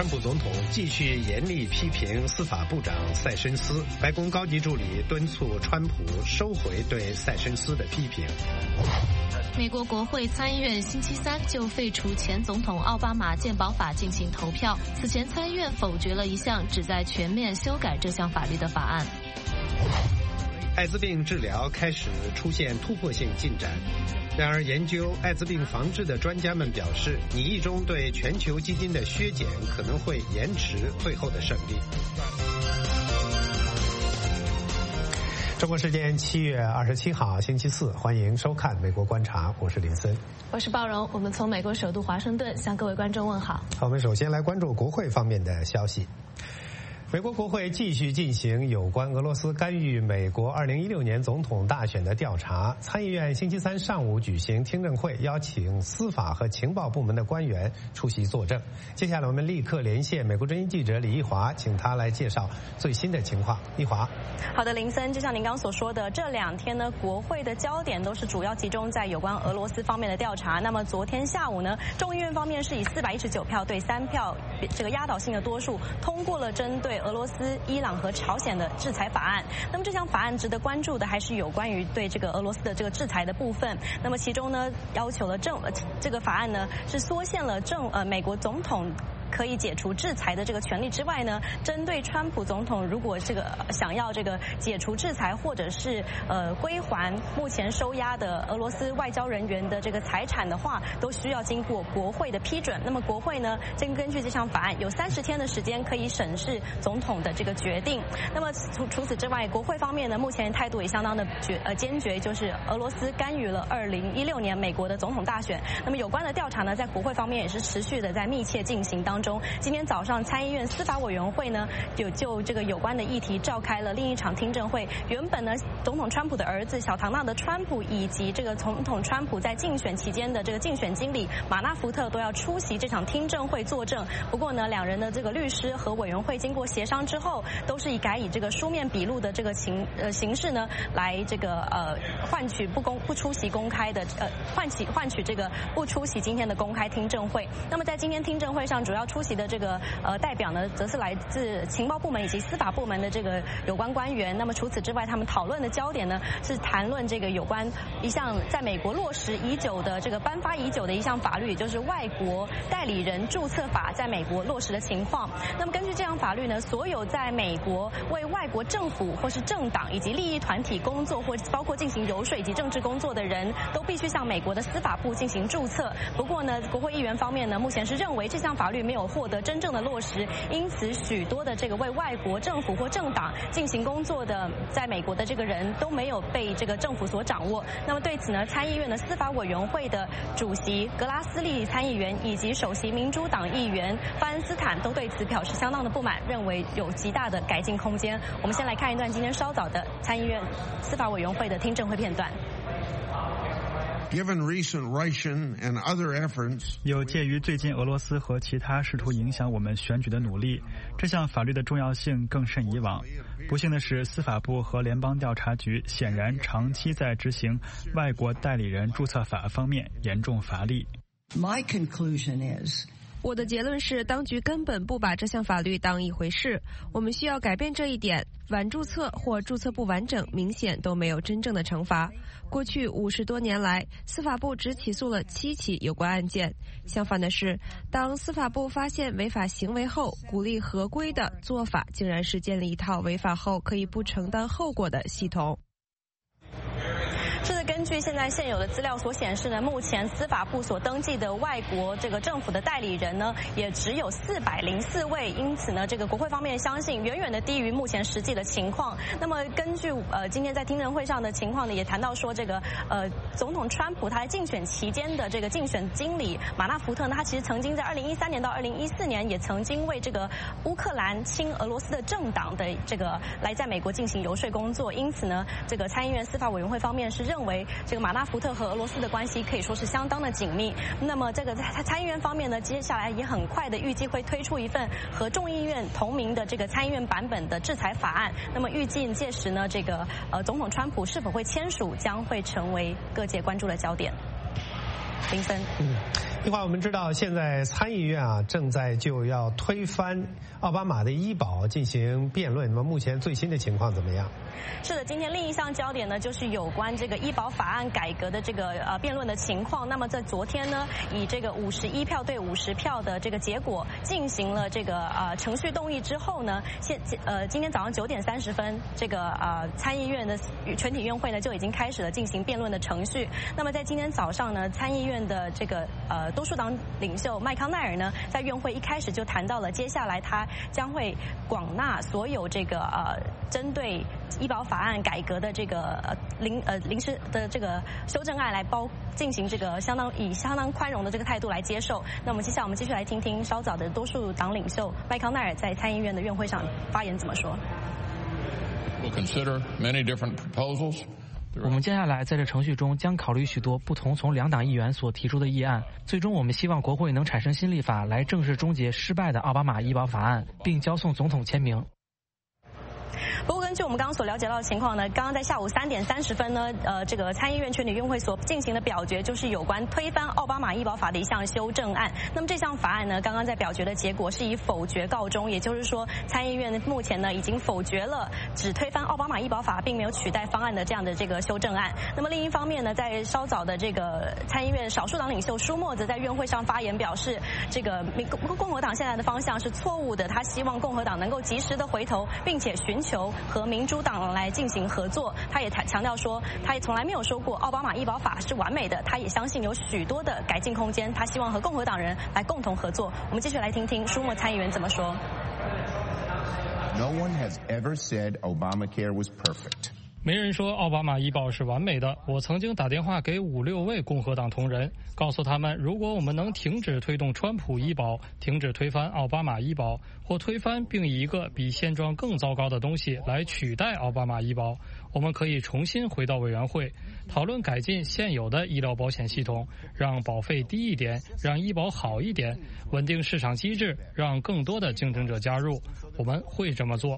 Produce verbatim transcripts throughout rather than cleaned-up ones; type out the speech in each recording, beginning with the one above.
川普总统继续严厉批评司法部长塞申斯，白宫高级助理敦促川普收回对塞申斯的批评。 美国国会参议院星期三就废除前总统奥巴马健保法进行投票。此前参议院否决了一项旨在全面修改这项法律的法案。 艾滋病治疗开始出现突破性进展，然而研究艾滋病防治的专家们表示，拟议中对全球基金的削减可能会延迟最后的胜利。中国时间七月二十七号星期四，欢迎收看《美国观察》，我是林森， 我是鲍荣，我们从美国首都华盛顿向各位观众问好。 好，我们首先来关注国会方面的消息。美国国会继续进行有关俄罗斯干预美国二零一六年总统大选的调查。参议院星期三上午举行听证会，邀请司法和情报部门的官员出席作证。接下来我们立刻连线美国之音记者李一华，请他来介绍最新的情况。一华。 好的，林森，就像您刚所说的，这两天呢，国会的焦点都是主要集中在有关俄罗斯方面的调查。那么昨天下午呢，众议院方面是以四百一十九票对三票这个压倒性的多数通过了针对俄罗斯、伊朗和朝鲜的制裁法案。那么这项法案值得关注的还是有关于对这个俄罗斯的这个制裁的部分。那么其中呢，要求了政这个法案呢是缩限了政呃美国总统可以解除制裁的这个权利之外呢，针对川普总统如果这个想要这个解除制裁或者是呃归还目前收押的俄罗斯外交人员的这个财产的话，都需要经过国会的批准。那么国会呢，根根据这项法案有三十天的时间可以审视总统的这个决定。那么除除此之外，国会方面呢，目前态度也相当的决呃坚决，就是俄罗斯干预了二零一六年美国的总统大选。那么有关的调查呢，在国会方面也是持续的在密切进行当中。今天早上参议院司法委员会呢，有就这个有关的议题召开了另一场听证会。原本呢，总统川普的儿子小唐纳德川普以及这个总统川普在竞选期间的这个竞选经理马纳福特都要出席这场听证会作证。不过呢，两人的这个律师和委员会经过协商之后，都是以改以这个书面笔录的这个形呃形式呢，来这个呃换取不公不出席公开的呃换取换取这个不出席今天的公开听证会。那么在今天听证会上，主要出席的这个呃代表呢，则是来自情报部门以及司法部门的这个有关官员。那么除此之外，他们讨论的焦点呢，是谈论这个有关一项在美国落实已久的这个颁发已久的一项法律，也就是外国代理人注册法在美国落实的情况。那么根据这项法律呢，所有在美国为外国政府或是政党以及利益团体工作，或包括进行游说以及政治工作的人，都必须向美国的司法部进行注册。不过呢，国会议员方面呢，目前是认为这项法律没有获得真正的落实，因此许多的这个为外国政府或政党进行工作的在美国的这个人都没有被这个政府所掌握。那么对此呢，参议院的司法委员会的主席格拉斯利参议员以及首席民主党议员巴恩斯坦都对此表示相当的不满，认为有极大的改进空间。我们先来看一段今天稍早的参议院司法委员会的听证会片段。 Given recent Russian and other efforts， 有鉴于最近俄罗斯和其他试图影响我们选举的努力，这项法律的重要性更甚以往。不幸的是，司法部和联邦调查局显然长期在执行外国代理人注册法方面严重乏力。 My conclusion is， 我的结论是，当局根本不把这项法律当一回事。我们需要改变这一点。晚注册或注册不完整，明显都没有真正的惩罚。过去五十多年来，司法部只起诉了七起有关案件。相反的是，当司法部发现违法行为后，鼓励合规的做法竟然是建立一套违法后可以不承担后果的系统。 是的，根据现在现有的资料所显示呢，目前司法部所登记的外国这个政府的代理人呢，也只有四百零四位，因此呢，这个国会方面相信远远的低于目前实际的情况。那么根据呃今天在听证会上的情况呢，也谈到说这个呃总统川普他在竞选期间的这个竞选经理马纳福特呢，他其实曾经在二零一三年到二零一四年也曾经为这个乌克兰亲俄罗斯的政党的这个来在美国进行游说工作，因此呢，这个参议院司法委员会方面是认为这个马纳福特和俄罗斯的关系可以说是相当的紧密。那么这个在参议院方面呢，接下来也很快的预计会推出一份和众议院同名的这个参议院版本的制裁法案。那么预计届时呢，这个呃总统川普是否会签署，将会成为各界关注的焦点。林森， 嗯， 一会儿我们知道，现在参议院啊正在就要推翻奥巴马的医保进行辩论。那么目前最新的情况怎么样？ 是的，今天另一项焦点呢，就是有关这个医保法案改革的这个呃辩论的情况。那么在昨天呢，以这个五十一票对五十票的这个结果进行了这个呃程序动议之后呢，现呃今天早上九点三十分，这个呃参议院的全体院会呢就已经开始了进行辩论的程序。那么在今天早上呢，参议院的这个呃多数党领袖麦康奈尔呢，在院会一开始就谈到了接下来他将会广纳所有这个呃针对医保法案改革的这个呃临呃临时的这个修正案来包进行这个相当以相当宽容的这个态度来接受。那我们接下来我们继续来听听稍早的多数党领袖麦康奈尔在参议院的院会上发言怎么说。 We'll consider many different proposals. 我们接下来在这程序中将考虑许多不同从两党议员所提出的议案，最终我们希望国会能产生新立法来正式终结失败的奥巴马医保法案，并交送总统签名。 不过根据我们刚刚所了解到的情况呢，刚刚在下午三点三十分呢，呃，这个参议院全体院会所进行的表决就是有关推翻奥巴马医保法的一项修正案。那么这项法案呢，刚刚在表决的结果是以否决告终，也就是说参议院目前呢已经否决了只推翻奥巴马医保法并没有取代方案的这样的这个修正案。那么另一方面呢，在稍早的这个参议院少数党领袖舒默则在院会上发言表示，这个民共和党现在的方向是错误的，他希望共和党能够及时的回头，并且寻求和民主党来进行合作。他也强调说，他也从来没有说过奥巴马医保法是完美的，他也相信有许多的改进空间，他希望和共和党人来共同合作。我们继续来听听舒默参议员怎么说。 No one has ever said Obamacare was perfect. 没人说奥巴马医保是完美的。我曾经打电话给五六位共和党同仁，告诉他们，如果我们能停止推动川普医保，停止推翻奥巴马医保，或推翻并以一个比现状更糟糕的东西来取代奥巴马医保，我们可以重新回到委员会，讨论改进现有的医疗保险系统，让保费低一点，让医保好一点，稳定市场机制，让更多的竞争者加入。我们会这么做。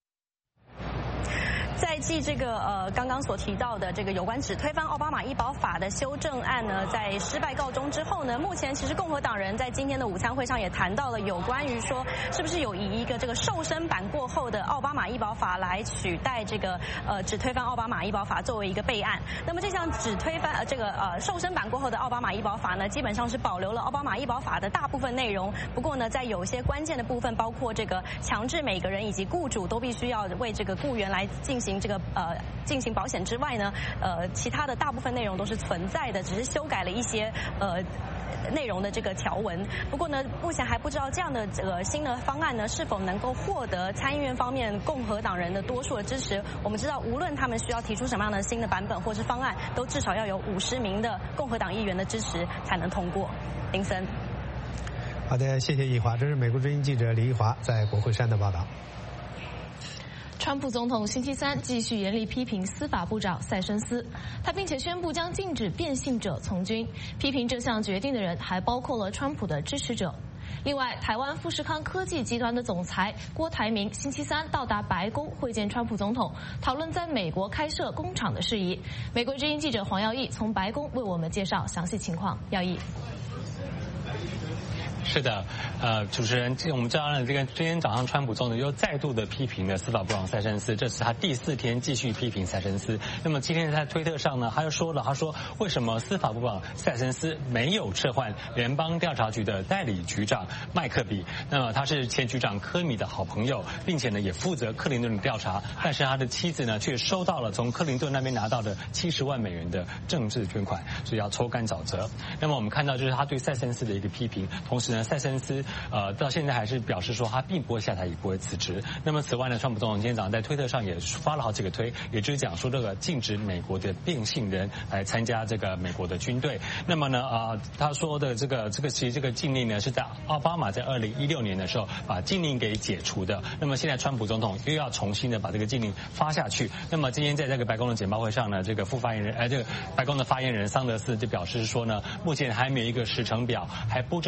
在继这个呃刚刚所提到的这个有关只推翻奥巴马医保法的修正案呢，在失败告终之后呢，目前其实共和党人在今天的午餐会上也谈到了有关于说是不是有以一个这个瘦身版过后的奥巴马医保法来取代这个呃只推翻奥巴马医保法作为一个备案。那么这项只推翻呃这个呃瘦身版过后的奥巴马医保法呢，基本上是保留了奥巴马医保法的大部分内容，不过呢，在有些关键的部分，包括这个强制每个人以及雇主都必须要为这个雇员来进行这个呃进行保险之外呢，呃其他的大部分内容都是存在的，只是修改了一些呃内容的这个条文。不过呢，目前还不知道这样的这个新的方案呢是否能够获得参议院方面共和党人的多数的支持。我们知道，无论他们需要提出什么样的新的版本或是方案，都至少要有五十名的共和党议员的支持才能通过。林森， 好的，谢谢易华，这是美国之音记者李易华在国会山的报道。 川普总统星期三继续严厉批评司法部长塞申斯，他并且宣布将禁止变性者从军。批评这项决定的人还包括了川普的支持者。另外，台湾富士康科技集团的总裁郭台铭星期三到达白宫会见川普总统，讨论在美国开设工厂的事宜。美国之音记者黄耀义从白宫为我们介绍详细情况。耀义。 是的，呃，主持人，我们知道呢，这个今天早上川普总统又再度的批评了司法部长塞申斯，这是他第四天继续批评塞申斯。那么今天在推特上呢，他又说了，他说为什么司法部长塞申斯没有撤换联邦调查局的代理局长麦克比？那么他是前局长科米的好朋友，并且呢也负责克林顿的调查，但是他的妻子呢却收到了从克林顿那边拿到的七十万美元的政治捐款，所以要抽干沼泽。那么我们看到就是他对塞申斯的一个批评，同时呢。塞申斯呃到现在还是表示说他并不会下台，也不会辞职。那么此外呢，川普总统今天早上在推特上也发了好几个推，也就是讲说这个禁止美国的变性人来参加这个美国的军队。那么呢啊、呃、他说的这个这个其实这个禁令呢是在奥巴马在二零一六年的时候把禁令给解除的。那么现在川普总统又要重新的把这个禁令发下去。那么今天在这个白宫的简报会上呢，这个副发言人呃这个白宫的发言人桑德斯就表示说呢，目前还没有一个时程表，还不知道什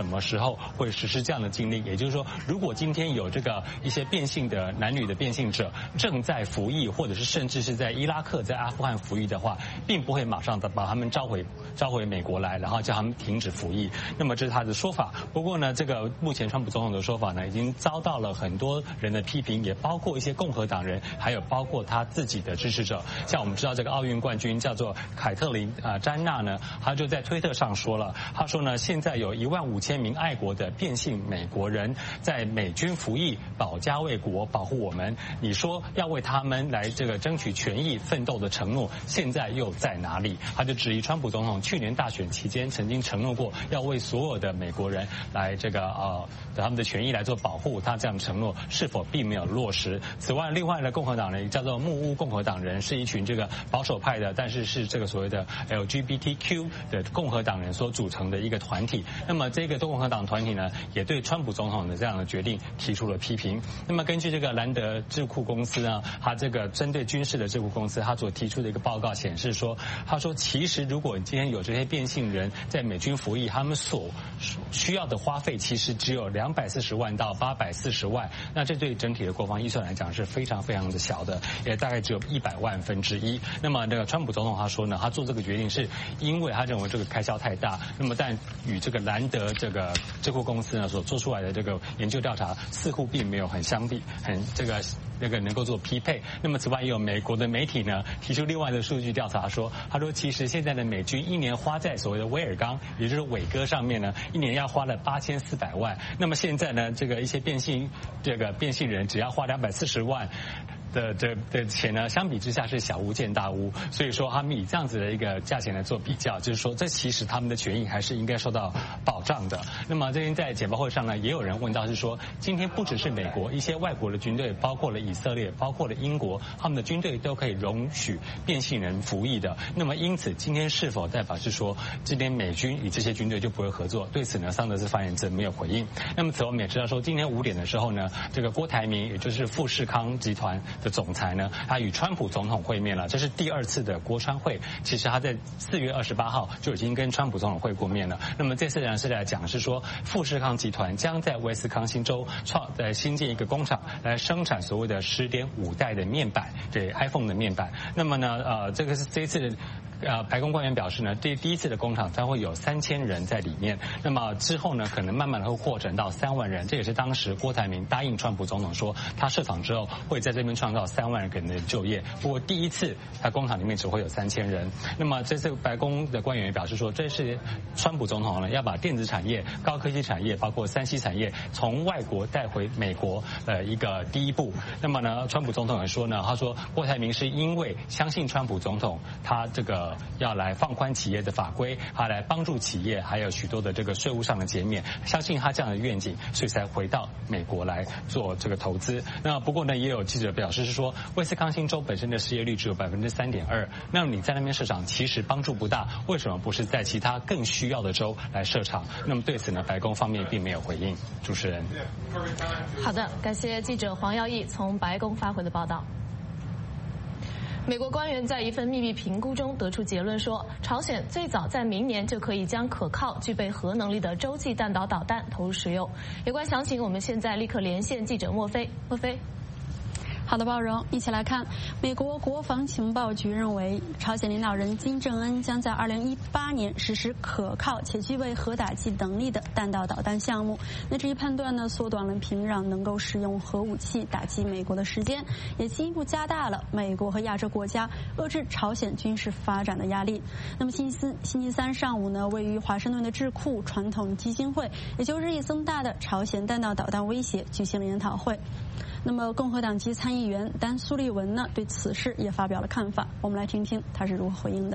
什么时候会实施这样的禁令。也就是说，如果今天有这个一些变性的男女的变性者正在服役，或者是甚至是在伊拉克、在阿富汗服役的话，并不会马上的把他们召回召回美国来，然后叫他们停止服役。那么这是他的说法。不过呢，这个目前川普总统的说法呢，已经遭到了很多人的批评，也包括一些共和党人，还有包括他自己的支持者。像我们知道这个奥运冠军叫做凯特琳啊、呃、詹娜呢，他就在推特上说了，他说呢，现在有一万五千名爱国的变性美国人在美军服役，保家卫国，保护我们。你说要为他们来这个争取权益奋斗的承诺，现在又在哪里？他就质疑川普总统去年大选期间曾经承诺过要为所有的美国人来这个呃他们的权益来做保护，他这样的承诺是否并没有落实？此外，另外呢，共和党人叫做木屋共和党人，是一群这个保守派的，但是是这个所谓的 L G B T Q 的共和党人所组成的一个团体。那么这个共和党团体呢，也对川普总统的这样的决定提出了批评。那么根据这个兰德智库公司呢，他这个针对军事的智库公司，他所提出的一个报告显示说，他说其实如果今天有这些变性人在美军服役，他们所需要的花费其实只有两百四十万到八百四十万，那这对整体的国防预算来讲是非常非常的小的，也大概只有一百万分之一。那么那个川普总统他说呢，他做这个决定是因为他认为这个开销太大，那么但与这个兰德这个智库公司呢所做出来的这个研究调查似乎并没有很相比，很这个那个能够做匹配。那么此外，也有美国的媒体呢提出另外的数据调查说，他说其实现在的美军一年花在所谓的威尔刚，也就是伟哥上面呢，一年要花了八千四百万。那么现在呢，这个一些变性这个变性人只要花两百四十万。的的的钱呢，相比之下是小巫见大巫，所以说他们以这样子的一个价钱来做比较，就是说这其实他们的权益还是应该受到保障的。那么最近在简报会上呢，也有人问到是说，今天不只是美国，一些外国的军队，包括了以色列，包括了英国，他们的军队都可以容许变性人服役的。那么因此，今天是否代表是说，今天美军与这些军队就不会合作？对此呢，桑德斯发言者没有回应。那么此外，我们也知道说，今天五点的时候呢，这个郭台铭，也就是富士康集团的总裁呢，他与川普总统会面了，这是第二次的国川会。其实他在四月二十八号就已经跟川普总统会过面了。那么这次呢是来讲是说，富士康集团将在威斯康星州创在新建一个工厂，来生产所谓的十点五代的面板，对 iPhone 的面板。那么呢，呃，这个是这一次的。呃，白宫官员表示呢，第第一次的工厂将会有三千人在里面，那么之后呢，可能慢慢的会扩展到三万人。这也是当时郭台铭答应川普总统说，他设厂之后会在这边创造三万人的就业。不过第一次在工厂里面只会有三千人。那么这次白宫的官员也表示说，这是川普总统呢要把电子产业、高科技产业，包括三 C 产业，从外国带回美国的一个第一步。那么呢，川普总统也说呢，他说郭台铭是因为相信川普总统，他这个。要来放宽企业的法规，他来帮助企业，还有许多的这个税务上的减免，相信他这样的愿景，所以才回到美国来做这个投资。那不过呢，也有记者表示是说，威斯康星州本身的失业率只有百分之三点二，那么你在那边设厂其实帮助不大，为什么不是在其他更需要的州来设厂？那么对此呢，白宫方面并没有回应。主持人， 好的，感谢记者黄耀义从白宫发回的报道。美国官员在一份秘密评估中得出结论说，朝鲜最早在明年就可以将可靠、具备核能力的洲际弹道导弹投入使用。有关详情，我们现在立刻连线记者莫飞。莫飞。 好的，鲍荣，一起来看。美国国防情报局认为，朝鲜领导人金正恩将在二零一八年实施可靠且具备核打击能力的弹道导弹项目。那这一判断呢，缩短了平壤能够使用核武器打击美国的时间，也进一步加大了美国和亚洲国家遏制朝鲜军事发展的压力。那么星期四、星期三上午呢，位于华盛顿的智库传统基金会也就日益增大的朝鲜弹道导弹威胁举行了研讨会。那么共和党籍参议员丹·苏利文呢，对此事也发表了看法。我们来听听他是如何回应的。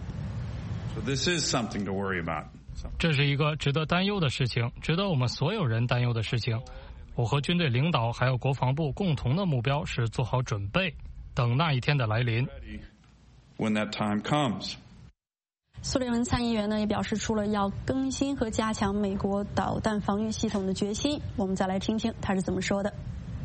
So this is something to worry about. 这是一个值得担忧的事情，值得我们所有人担忧的事情。我和军队领导还有国防部共同的目标是做好准备，等那一天的来临。 When that time comes. 苏利文参议员呢也表示出了要更新和加强美国导弹防御系统的决心。我们再来听听他是怎么说的。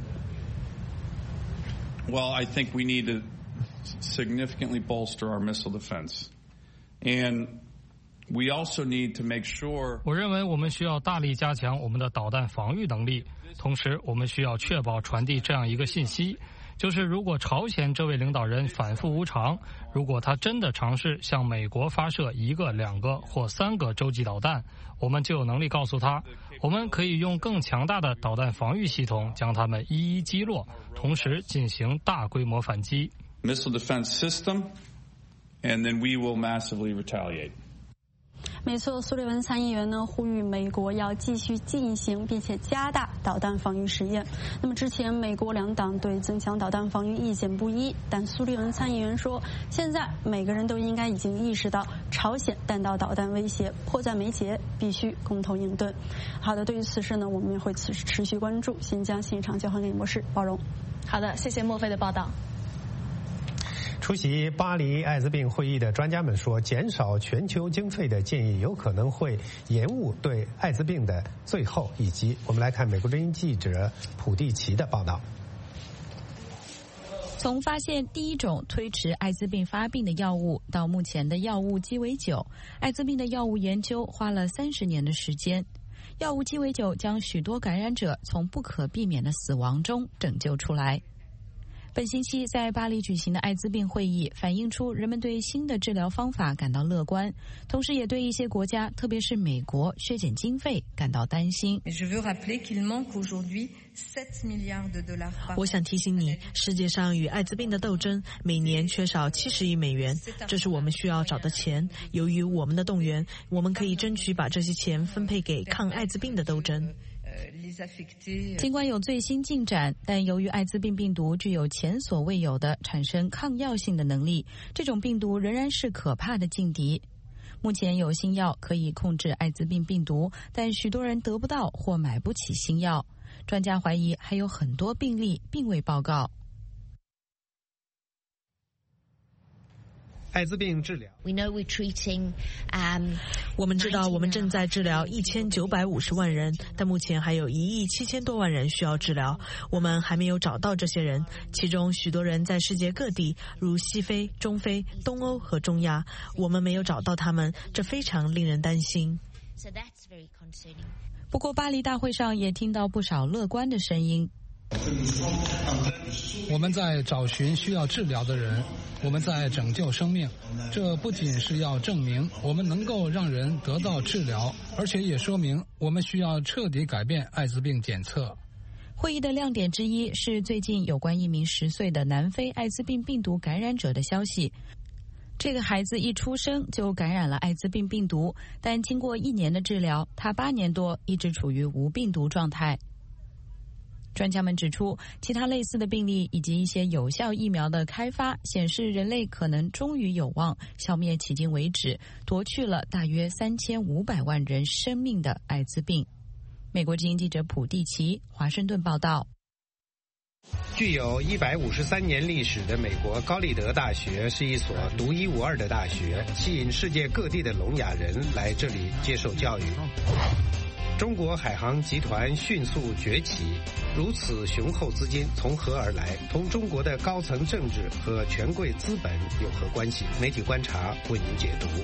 Well, I think we need to significantly bolster our missile defense. And We also need to make sure. 我认为我们需要大力加强我们的导弹防御能力，同时我们需要确保传递这样一个信息，就是如果朝鲜这位领导人反复无常，如果他真的尝试向美国发射一个、两个或三个洲际导弹，我们就有能力告诉他，我们可以用更强大的导弹防御系统将他们一一击落，同时进行大规模反击。 Missile defense system, and then we will massively retaliate. 没错，苏利文参议员呢呼吁美国要继续进行并且加大导弹防御实验。那么之前美国两党对增强导弹防御意见不一，但苏利文参议员说，现在每个人都应该已经意识到朝鲜弹道导弹威胁迫在眉睫，必须共同应对。好的，对于此事呢，我们也会持持续关注。先将现场交还给博士包容。 好的，谢谢莫非的报道。 出席巴黎艾滋病会议的专家们说，减少全球经费的建议有可能会延误对艾滋病的最后一击。我们来看美国之音记者普蒂奇的报道。 从发现第一种推迟艾滋病发病的药物到目前的药物鸡尾酒，艾滋病的药物研究花了三十年的时间。药物鸡尾酒将许多感染者从不可避免的死亡中拯救出来。本星期在巴黎举行的艾滋病会议反映出人们对新的治疗方法感到乐观，同时也对一些国家，特别是美国削减经费感到担心。 我想提醒你，世界上与艾滋病的斗争每年缺少七十亿美元，这是我们需要找的钱。由于我们的动员，我们可以争取把这些钱分配给抗艾滋病的斗争。 尽管有最新进展，但由于艾滋病病毒具有前所未有的产生抗药性的能力，这种病毒仍然是可怕的劲敌。目前有新药可以控制艾滋病病毒，但许多人得不到或买不起新药。专家怀疑还有很多病例并未报告。 艾滋病治疗， 我们知道我们正在治疗一千九百五十万人，但目前还有一亿七千多万人需要治疗。我们还没有找到这些人，其中许多人在世界各地，如西非、中非、东欧和中亚。我们没有找到他们，这非常令人担心。 不过，巴黎大会上也听到不少乐观的声音。 我们在找寻需要治疗的人，我们在拯救生命。这不仅是要证明我们能够让人得到治疗，而且也说明我们需要彻底改变艾滋病检测。 会议的亮点之一是最近有关一名十岁的南非艾滋病病毒感染者的消息。这个孩子一出生就感染了艾滋病病毒，但经过一年的治疗，他八年多一直处于无病毒状态。专家们指出，其他类似的病例以及一些有效疫苗的开发显示，人类可能终于有望消灭迄今为止夺去了大约三千五百万人生命的艾滋病。美国之音记者普蒂奇，华盛顿报道。 具有一百五十三年历史的美国高立德大学是一所独一无二的大学，吸引世界各地的聋哑人来这里接受教育。中国海航集团迅速崛起，如此雄厚资金从何而来？同中国的高层政治和权贵资本有何关系？媒体观察为您解读。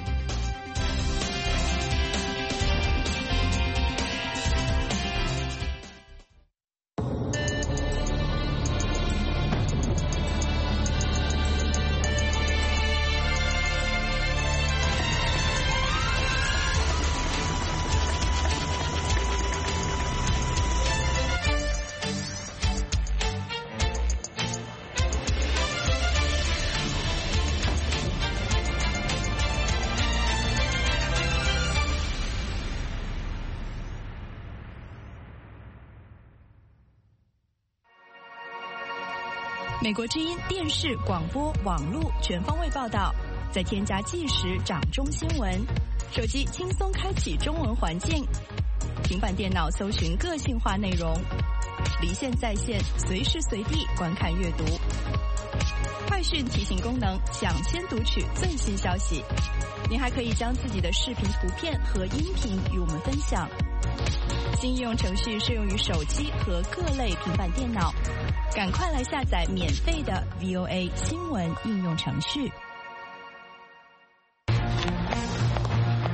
美国之音电视、广播、网络全方位报道，再添加即时掌中新闻，手机轻松开启中文环境，平板电脑搜寻个性化内容，离线在线，随时随地观看阅读。快讯提醒功能，抢先读取最新消息。您还可以将自己的视频、图片和音频与我们分享。新应用程序适用于手机和各类平板电脑，赶快来下载免费的 V O A 新闻应用程序。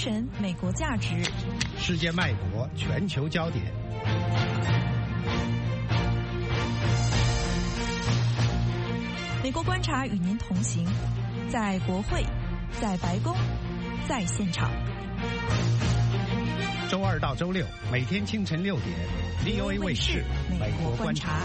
神、美国价值， 世界脉搏，全球焦点。 美国观察与您同行，在国会，在白宫，在现场。 周二到周六，每天清晨六点 ，V O A 卫视《美国观察》。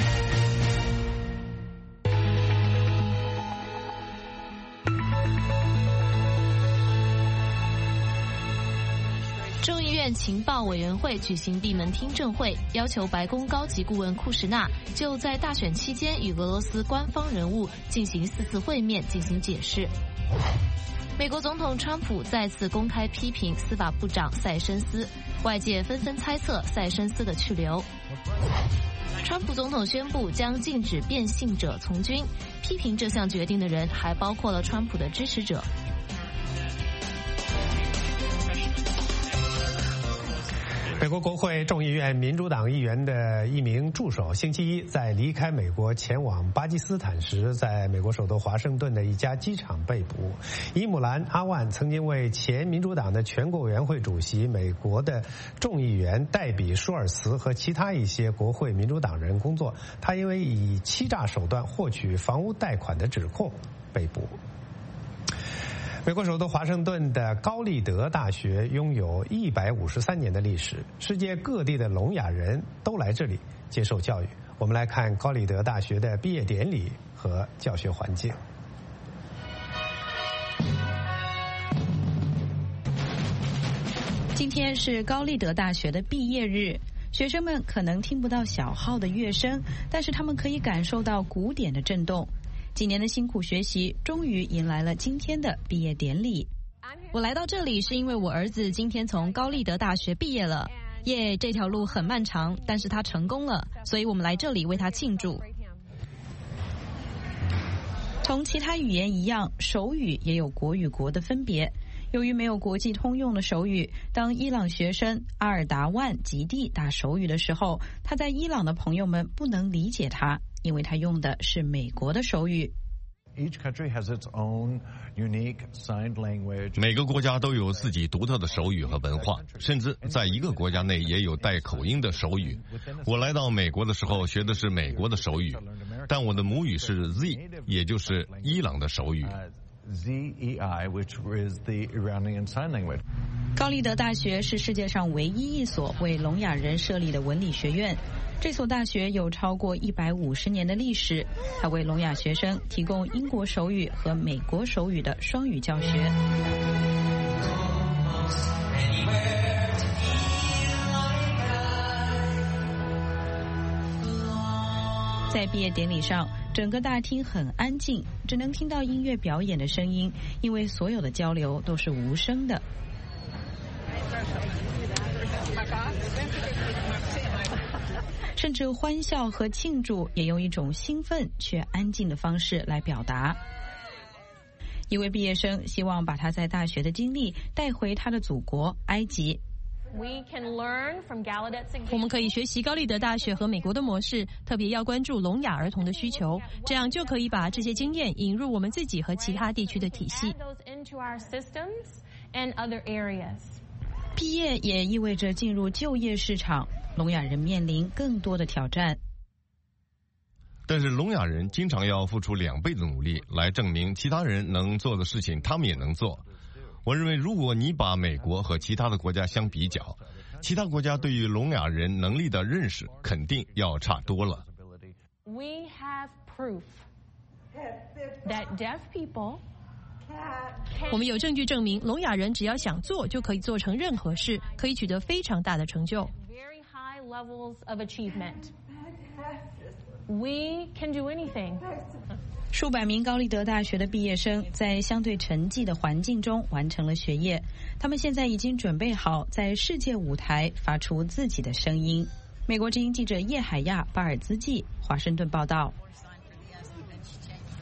众议院情报委员会举行闭门听证会，要求白宫高级顾问库什纳就在大选期间与俄罗斯官方人物进行四次会面进行解释。美国总统川普再次公开批评司法部长塞申斯，外界纷纷猜测塞申斯的去留。川普总统宣布将禁止变性者从军，批评这项决定的人还包括了川普的支持者。 美国国会众议院民主党议员的一名助手星期一在离开美国前往巴基斯坦时，在美国首都华盛顿的一家机场被捕。伊姆兰·阿万曾经为前民主党的全国委员会主席、美国的众议员戴比·舒尔茨和其他一些国会民主党人工作。他因为以欺诈手段获取房屋贷款的指控被捕。美国首都华盛顿的高立德大学拥有一百五十三年的历史，世界各地的聋哑人都来这里接受教育。我们来看高立德大学的毕业典礼和教学环境。 今天是高立德大学的毕业日，学生们可能听不到小号的乐声，但是他们可以感受到鼓点的震动。几年的辛苦学习，终于迎来了今天的毕业典礼。 我来到这里是因为我儿子今天从高立德大学毕业了，耶！这条路很漫长，但是他成功了，所以我们来这里为他庆祝。 同其他语言一样，手语也有国与国的分别。由于没有国际通用的手语，当伊朗学生阿尔达万吉蒂打手语的时候，他在伊朗的朋友们不能理解他，因为他用的是美国的手语。 每个国家都有自己独特的手语和文化，甚至在一个国家内也有带口音的手语。我来到美国的时候学的是美国的手语，但我的母语是 Z， 也就是伊朗的手语。 Z E I, which is the Iranian Sign Language. 高立德大学是世界上唯一一所为聋哑人设立的文理学院。这所大学有超过一百五十年的历史，它为聋哑学生提供英国手语和美国手语的双语教学。在毕业典礼上，整个大厅很安静，只能听到音乐表演的声音，因为所有的交流都是无声的。甚至欢笑和庆祝也用一种兴奋却安静的方式来表达。一位毕业生希望把他在大学的经历带回他的祖国埃及。 我们可以学习高立德大学和美国的模式，特别要关注聋哑儿童的需求，这样就可以把这些经验引入我们自己和其他地区的体系。 毕业也意味着进入就业市场，聋哑人面临更多的挑战。 但是聋哑人经常要付出两倍的努力来证明其他人能做的事情他们也能做。我认为如果你把美国和其他的国家相比较，其他国家对于聋哑人能力的认识肯定要差多了。 We have proof that deaf people 我们有证据证明，聋哑人只要想做，就可以做成任何事，可以取得非常大的成就。 very high levels of achievement. We can do anything. 数百名高立德大学的毕业生在相对沉寂的环境中完成了学业，他们现在已经准备好在世界舞台发出自己的声音。美国之音记者叶海亚、巴尔兹记，华盛顿报道。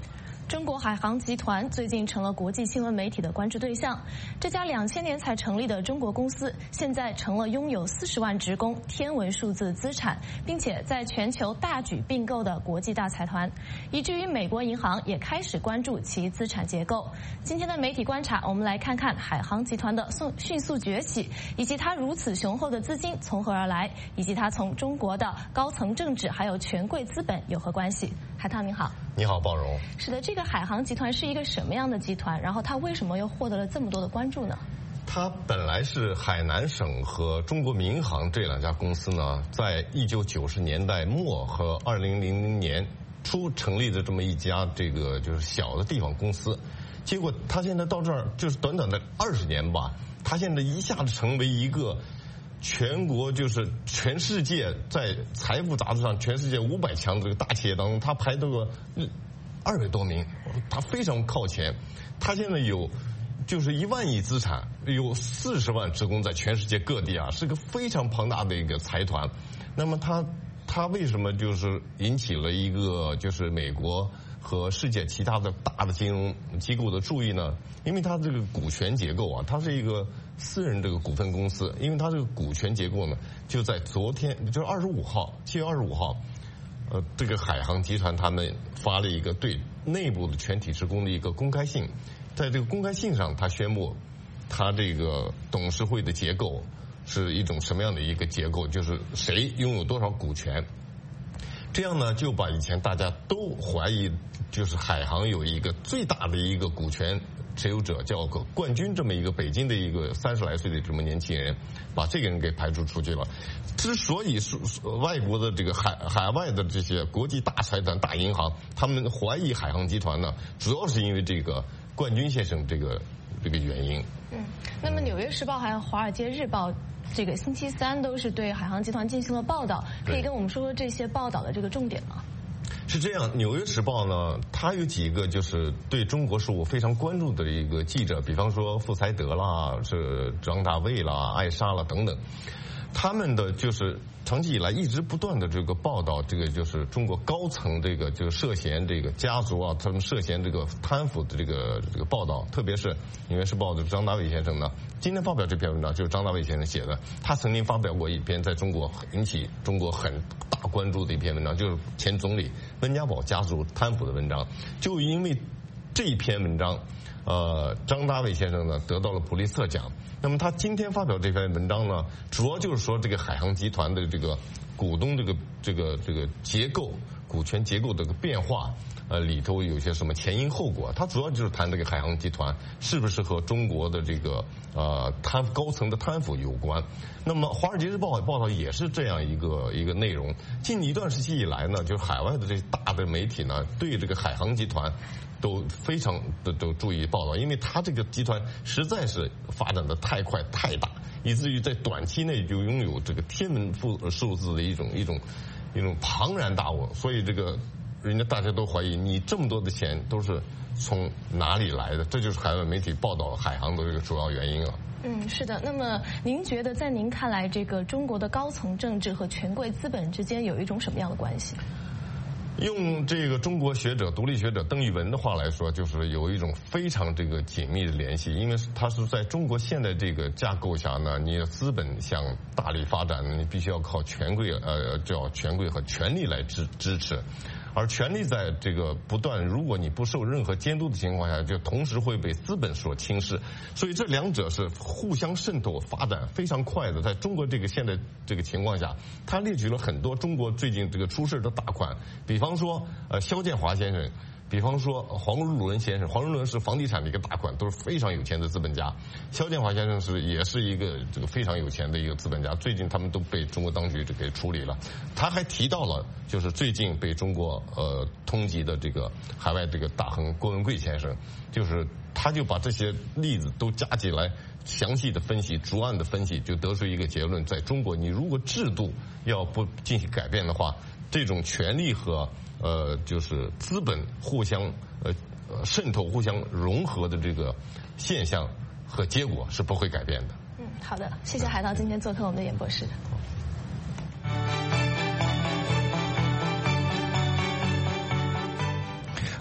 中国海航集团最近成了国际新闻媒体的关注对象。这家两千年才成立的中国公司，现在成了拥有四十万职工、天文数字资产，并且在全球大举并购的国际大财团，以至于美国银行也开始关注其资产结构。今天的媒体观察，我们来看看海航集团的迅速崛起，以及它如此雄厚的资金从何而来，以及它从中国的高层政治还有权贵资本有何关系。海涛您好。 你好，鲍荣。 是的，这个海航集团是一个什么样的集团？然后它为什么又获得了这么多的关注呢？ 它本来是海南省和中国民航这两家公司呢，在一九九十年代末和二零零零年初成立的这么一家这个就是小的地方公司，结果它现在到这儿就是短短的二十年吧，它现在一下子成为一个全国就是全世界在财富杂志上全世界五百强的这个大企业当中，它排到了二百多名，它非常靠前。它现在有就是一万亿资产，有四十万职工在全世界各地啊，是个非常庞大的一个财团。那么它它为什么就是引起了一个就是美国和世界其他的大的金融机构的注意呢？因为它这个股权结构啊，它是一个私人这个股份公司，因为它这个股权结构呢，就在昨天就是二十五号，七月二十五号，呃，这个海航集团他们发了一个对内部的全体职工的一个公开信，在这个公开信上，他宣布，他这个董事会的结构是一种什么样的一个结构，就是谁拥有多少股权。这样呢，就把以前大家都怀疑，就是海航有一个最大的一个股权持有者叫个冠军这么一个北京的一个三十来岁的这么年轻人，把这个人给排除出去了。之所以是外国的这个海海外的这些国际大财团、大银行，他们怀疑海航集团呢，主要是因为这个冠军先生这个这个原因。 嗯，那么《纽约时报》还有《华尔街日报》这个星期三都是对海航集团进行了报道，可以跟我们说说这些报道的这个重点吗？ 是这样，《纽约时报》呢，它有几个就是对中国事务非常关注的一个记者，比方说傅才德啦、是张大卫啦、艾莎啦等等，他们的就是长期以来一直不断的这个报道，这个就是中国高层这个就涉嫌这个家族啊，他们涉嫌这个贪腐的这个这个报道，特别是《纽约时报》的张大卫先生呢，今天发表这篇文章就是张大卫先生写的，他曾经发表过一篇在中国引起中国很大关注的一篇文章，就是前总理温家宝家族贪腐的文章，就因为这一篇文章，呃，张大卫先生呢得到了普利策奖。那么他今天发表这篇文章呢，主要就是说这个海航集团的这个股东这个这个这个结构、股权结构的这个变化，呃，里头有些什么前因后果。他主要就是谈这个海航集团是不是和中国的这个呃贪高层的贪腐有关。那么《华尔街日报》报道也是这样一个一个内容。近一段时期以来呢，就是海外的这些大的媒体呢，对这个海航集团都非常的都注意报道，因为它这个集团实在是发展的太快太大，以至于在短期内就拥有这个天文数数字的一种一种一种庞然大物，所以这个人家大家都怀疑你这么多的钱都是从哪里来的，这就是海外媒体报道海航的这个主要原因了。 嗯，是的。那么您觉得在您看来，这个中国的高层政治和权贵资本之间有一种什么样的关系？ 用这个中国学者、独立学者邓玉文的话来说，就是有一种非常这个紧密的联系，因为它是在中国现在这个架构下呢，你的资本想大力发展，你必须要靠权贵呃叫权贵和权力来支支持。而权力在这个不断，如果你不受任何监督的情况下，就同时会被资本所轻视，所以这两者是互相渗透、发展非常快的。在中国这个现在这个情况下，他列举了很多中国最近这个出事的大款，比方说呃肖建华先生。比方说黄如伦先生，黄如伦是房地产的一个大款，都是非常有钱的资本家。肖建华先生是也是一个这个非常有钱的一个资本家，最近他们都被中国当局给处理了。他还提到了，就是最近被中国呃通缉的这个海外这个大亨郭文贵先生，就是他就把这些例子都加起来，详细的分析、逐案的分析，就得出一个结论：在中国，你如果制度要不进行改变的话，这种权力和呃，就是资本互相呃渗透、互相融合的这个现象和结果是不会改变的。 嗯，好的，谢谢海涛今天做客我们的演播室。 好。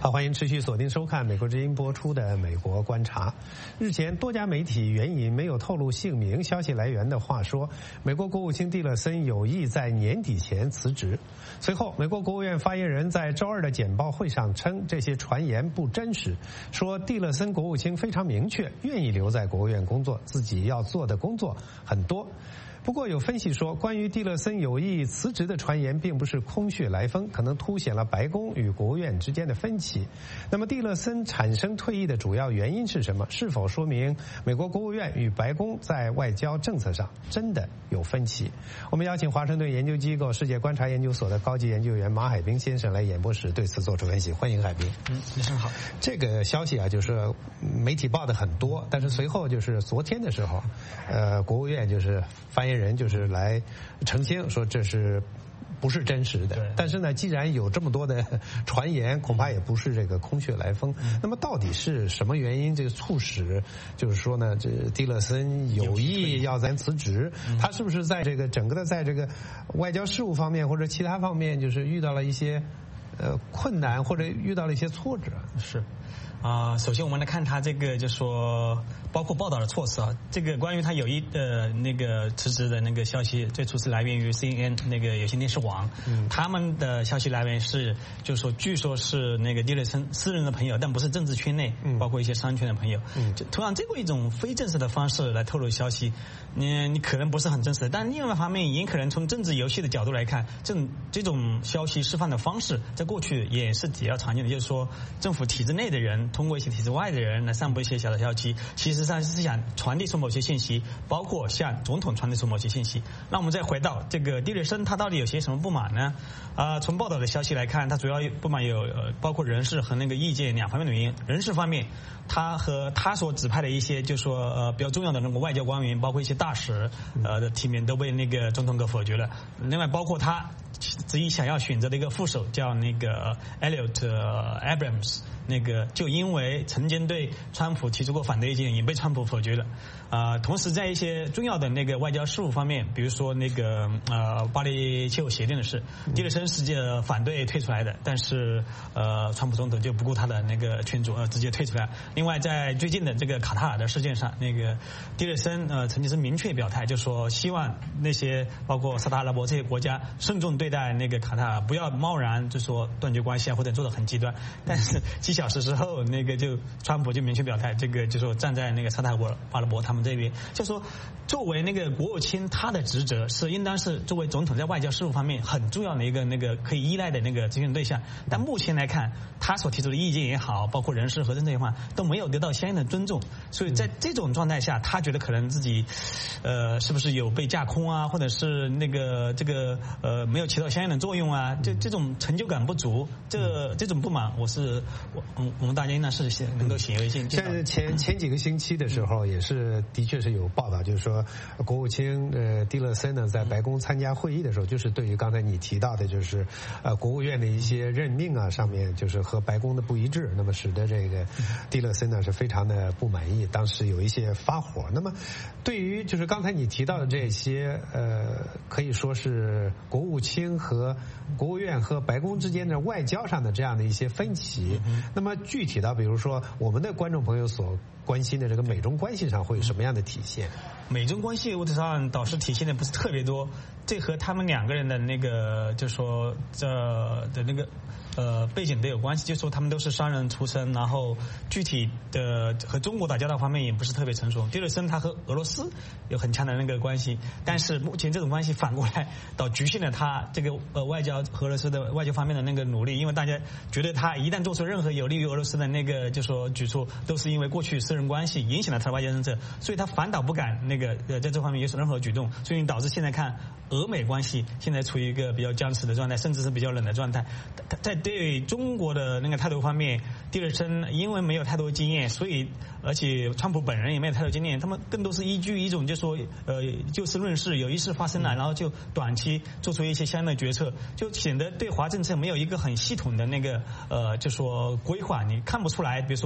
好，欢迎持续锁定收看美国之音播出的《美国观察》。日前，多家媒体援引没有透露姓名消息来源的话说，美国国务卿蒂勒森有意在年底前辞职。随后，美国国务院发言人在周二的简报会上称，这些传言不真实，说蒂勒森国务卿非常明确，愿意留在国务院工作，自己要做的工作很多。不过有分析说，关于蒂勒森有意辞职的传言并不是空穴来风，可能凸显了白宫与国务院之间的分歧。那么蒂勒森产生退役的主要原因是什么？是否说明美国国务院与白宫在外交政策上真的有分歧？我们邀请华盛顿研究机构世界观察研究所的高级研究员马海兵先生来演播室对此做出分析。欢迎海兵。 嗯，先生好。 这个消息啊，就是媒体报的很多，但是随后就是昨天的时候，呃，国务院就是发言人就是来澄清说这是不是真实的。但是呢，既然有这么多的传言，恐怕也不是这个空穴来风。嗯、那么到底是什么原因这个促使就是说呢，这蒂勒森有意要咱辞职？嗯、他是不是在这个整个的在这个外交事务方面或者其他方面就是遇到了一些呃困难，或者遇到了一些挫折？ 是。啊、呃，首先我们来看他这个，就说包括报道的措辞啊，这个关于他有意的那个辞职的那个消息，最初是来源于 C N N 那个有线电视网，嗯，他们的消息来源是，就是说，据说是那个蒂勒森私人的朋友，但不是政治圈内，嗯，包括一些商圈的朋友，嗯，就同样这个一种非正式的方式来透露消息，你你可能不是很真实，但另外一方面也可能从政治游戏的角度来看，这种这种消息释放的方式，在过去也是比较常见的，就是说政府体制内的人通过一些体制外的人来散布一些小道消息，其实上是想传递出某些信息，包括向总统传递出某些信息。那我们再回到这个蒂勒森，他到底有些什么不满呢？啊、呃，从报道的消息来看，他主要不满有呃包括人事和那个意见两方面的原因。人事方面，他和他所指派的一些就说呃比较重要的那个外交官员，包括一些大使呃的提名都被那个总统给否决了。另外，包括他自己想要选择的一个副手叫那个 Elliot Abrams。那个就因为曾经对川普提出过反对意见，也被川普否决了。啊、呃，同时在一些重要的那个外交事务方面，比如说那个呃巴黎气候协定的事，蒂勒森是反对退出来的，但是呃川普总统就不顾他的那个劝阻，呃直接退出来。另外在最近的这个卡塔尔的事件上，那个蒂勒森呃曾经是明确表态，就说希望那些包括沙特阿拉伯这些国家慎重对待那个卡塔尔，不要贸然就说断绝关系啊，或者做得很极端。但是几小时之后，那个就川普就明确表态，这个就说站在那个沙特阿拉伯他们这边，就说作为那个国务卿，他的职责是应当是作为总统在外交事务方面很重要的一个那个可以依赖的那个咨询对象。但目前来看，他所提出的意见也好，包括人事和政策也好，都没有得到相应的尊重。所以在这种状态下，他觉得可能自己，呃，是不是有被架空啊，或者是那个这个呃没有起到相应的作用啊？这这种成就感不足，这这种不满，我是我嗯我们大家应当是能够显而易见。 像前前几个星期的时候，也是的确是有报道，就是说国务卿呃蒂勒森呢在白宫参加会议的时候，就是对于刚才你提到的，就是呃国务院的一些任命啊上面，就是和白宫的不一致，那么使得这个蒂勒森呢是非常的不满意，当时有一些发火。那么对于就是刚才你提到的这些呃可以说是国务卿和国务院和白宫之间的外交上的这样的一些分歧，那么具体到比如说我们的观众朋友所关心的这个美中关系上会有什么样的体现？ 美中关系，我上倒是体现的不是特别多，这和他们两个人的那个，就说这的那个呃背景都有关系。就说他们都是商人出身，然后具体的和中国打交道方面也不是特别成熟。蒂勒森他和俄罗斯有很强的那个关系，但是目前这种关系反过来倒局限了他这个呃外交和俄罗斯的外交方面的那个努力，因为大家觉得他一旦做出任何有利于俄罗斯的那个就说举措，都是因为过去私人关系影响了他的外交政策，所以他反倒不敢那个呃在这方面有任何举动，所以导致现在看俄美关系现在处于一个比较僵持的状态，甚至是比较冷的状态。在对中国的那个态度方面，蒂勒森因为没有太多经验，所以而且川普本人也没有太多经验，他们更多是依据一种就说呃就事论事，有一事发生了，然后就短期做出一些相应的决策，就显得对华政策没有一个很系统的那个呃就说规划，你看不出来，比如说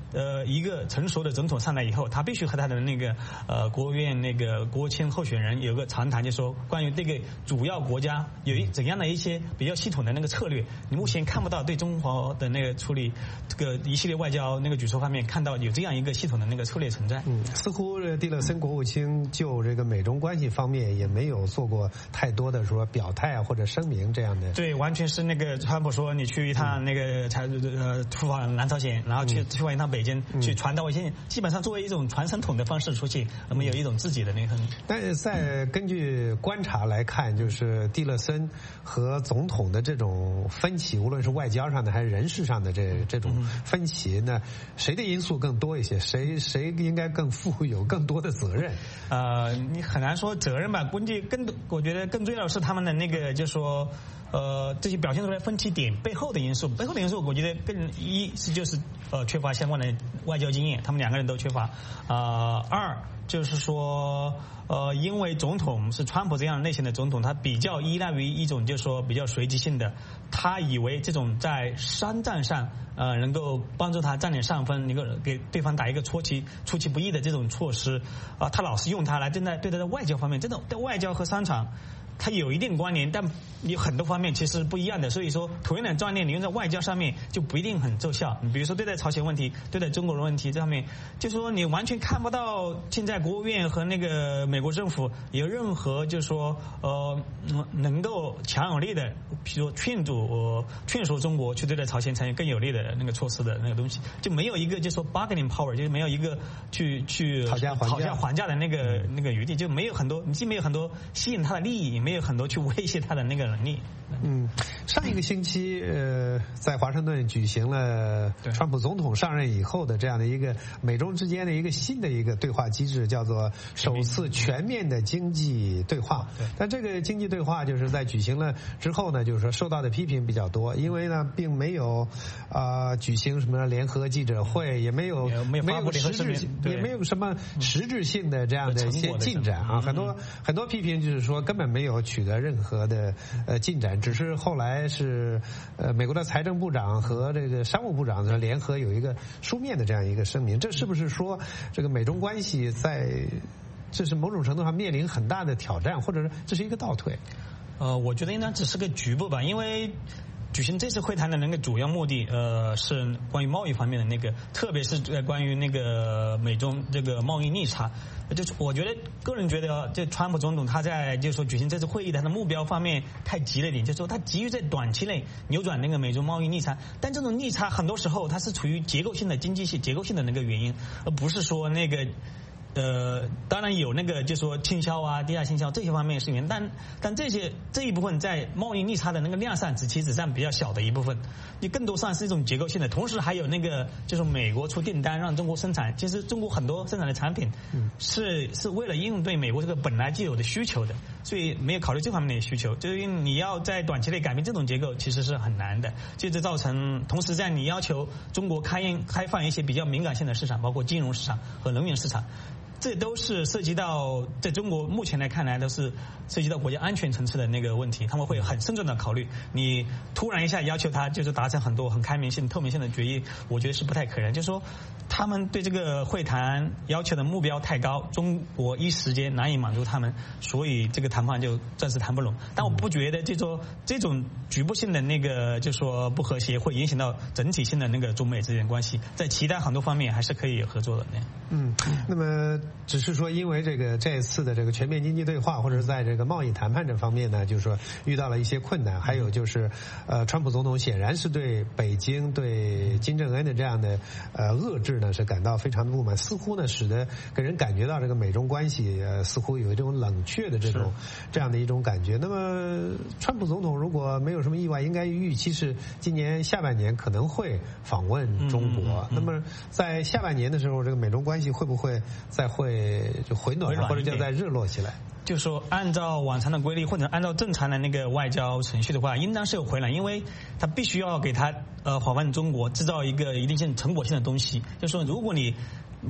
呃一个成熟的总统上来以后，他必须和他的那个呃国务院那个国务卿候选人有个长谈，就说关于这个主要国家有一怎样的一些比较系统的那个策略。你目前看不到对中国的那个处理这个一系列外交那个举措方面看到有这样一个系统的那个策略存在。 嗯，似乎蒂勒森国务卿就这个美中关系方面也没有做过太多的说表态啊或者声明这样的。 对，完全是那个川普说你去一趟那个才呃出访南朝鲜，然后去去往一趟北京，去传达我现在基本上作为一种传声筒的方式出去，我们有一种自己的那个。 但是在根据观察来看，就是蒂勒森和总统的这种分歧，无论是外交上的还是人事上的这这种分歧呢，谁的因素更多一些？谁谁应该更负有更多的责任？ 呃，你很难说责任吧，估计更多，我觉得更重要的是他们的那个，就是说。呃，这些表现出来分歧点背后的因素，背后的因素，我觉得更一是就是呃缺乏相关的外交经验，他们两个人都缺乏。呃，二就是说，呃，因为总统是川普这样类型的总统，他比较依赖于一种就是说比较随机性的，他以为这种在商战上呃能够帮助他占点上风，能够给对方打一个出其出其不意的这种措施啊、呃，他老是用它来对待对待在外交方面，这种在外交和商场。它有一定关联，但有很多方面其实不一样的。所以说，同样的专业你用在外交上面就不一定很奏效。你比如说对待朝鲜问题、对待中国的问题这方面，就说你完全看不到现在国务院和那个美国政府有任何就是说呃能够强有力的，比如说劝阻、呃、劝说中国去对待朝鲜采取更有利的那个措施的那个东西，就没有一个就是说 bargaining power， 就是没有一个去去讨价还价讨价还价的那个那个余地，就没有很多，你既没有很多吸引他的利益。没有很多去威胁他的那个能力。 嗯，上一个星期，呃，在华盛顿举行了川普总统上任以后的这样的一个美中之间的一个新的一个对话机制，叫做首次全面的经济对话。但这个经济对话就是在举行了之后呢，就是说受到的批评比较多，因为呢，并没有啊、呃、举行什么联合记者会，也没有没有没有实质，也没有什么实质性的这样的一些进展啊。很多很多批评就是说根本没有取得任何的呃进展。只是后来是呃美国的财政部长和这个商务部长的联合有一个书面的这样一个声明，这是不是说这个美中关系在这是某种程度上面临很大的挑战，或者是这是一个倒退？ 呃，我觉得应该只是个局部吧，因为举行这次会谈的那个主要目的，呃，是关于贸易方面的那个，特别是在关于那个美中这个贸易逆差。就是我觉得个人觉得，这川普总统他在就是说举行这次会议的他的目标方面太急了一点，就是说他急于在短期内扭转那个美中贸易逆差，但这种逆差很多时候它是处于结构性的经济性、结构性的那个原因，而不是说那个。呃，当然有那个，就是说倾销啊、地下倾销这些方面是原因，但但这些这一部分在贸易逆差的那个量上，只其实只占比较小的一部分，你更多上是一种结构性的。同时还有那个，就是美国出订单让中国生产，其实中国很多生产的产品是是为了应对美国这个本来就有的需求的，所以没有考虑这方面的需求。就是你要在短期内改变这种结构，其实是很难的。就这造成，同时在你要求中国开开放一些比较敏感性的市场，包括金融市场和能源市场。这都是涉及到在中国目前来看来都是涉及到国家安全层次的那个问题，他们会很慎重的考虑。你突然一下要求他就是达成很多很开明性、透明性的决议，我觉得是不太可能。就是说，他们对这个会谈要求的目标太高，中国一时间难以满足他们，所以这个谈判就暂时谈不拢。但我不觉得就说这种局部性的那个就说不和谐会影响到整体性的那个中美之间关系，在其他很多方面还是可以合作的。 嗯，那么。只是说，因为这个这次的这个全面经济对话，或者在这个贸易谈判这方面呢，就是说遇到了一些困难。还有就是，呃，川普总统显然是对北京、对金正恩的这样的呃遏制呢，是感到非常的不满，似乎呢，使得给人感觉到这个美中关系呃似乎有一种冷却的这种这样的一种感觉。那么，川普总统如果没有什么意外，应该预期是今年下半年可能会访问中国。嗯嗯嗯、那么，在下半年的时候，这个美中关系会不会再会就回暖，或者叫再热络起来？ 就是说，按照往常的规律，或者按照正常的那个外交程序的话，应当是有回暖，因为他必须要给他呃访问中国制造一个一定性成果性的东西。就是说，如果你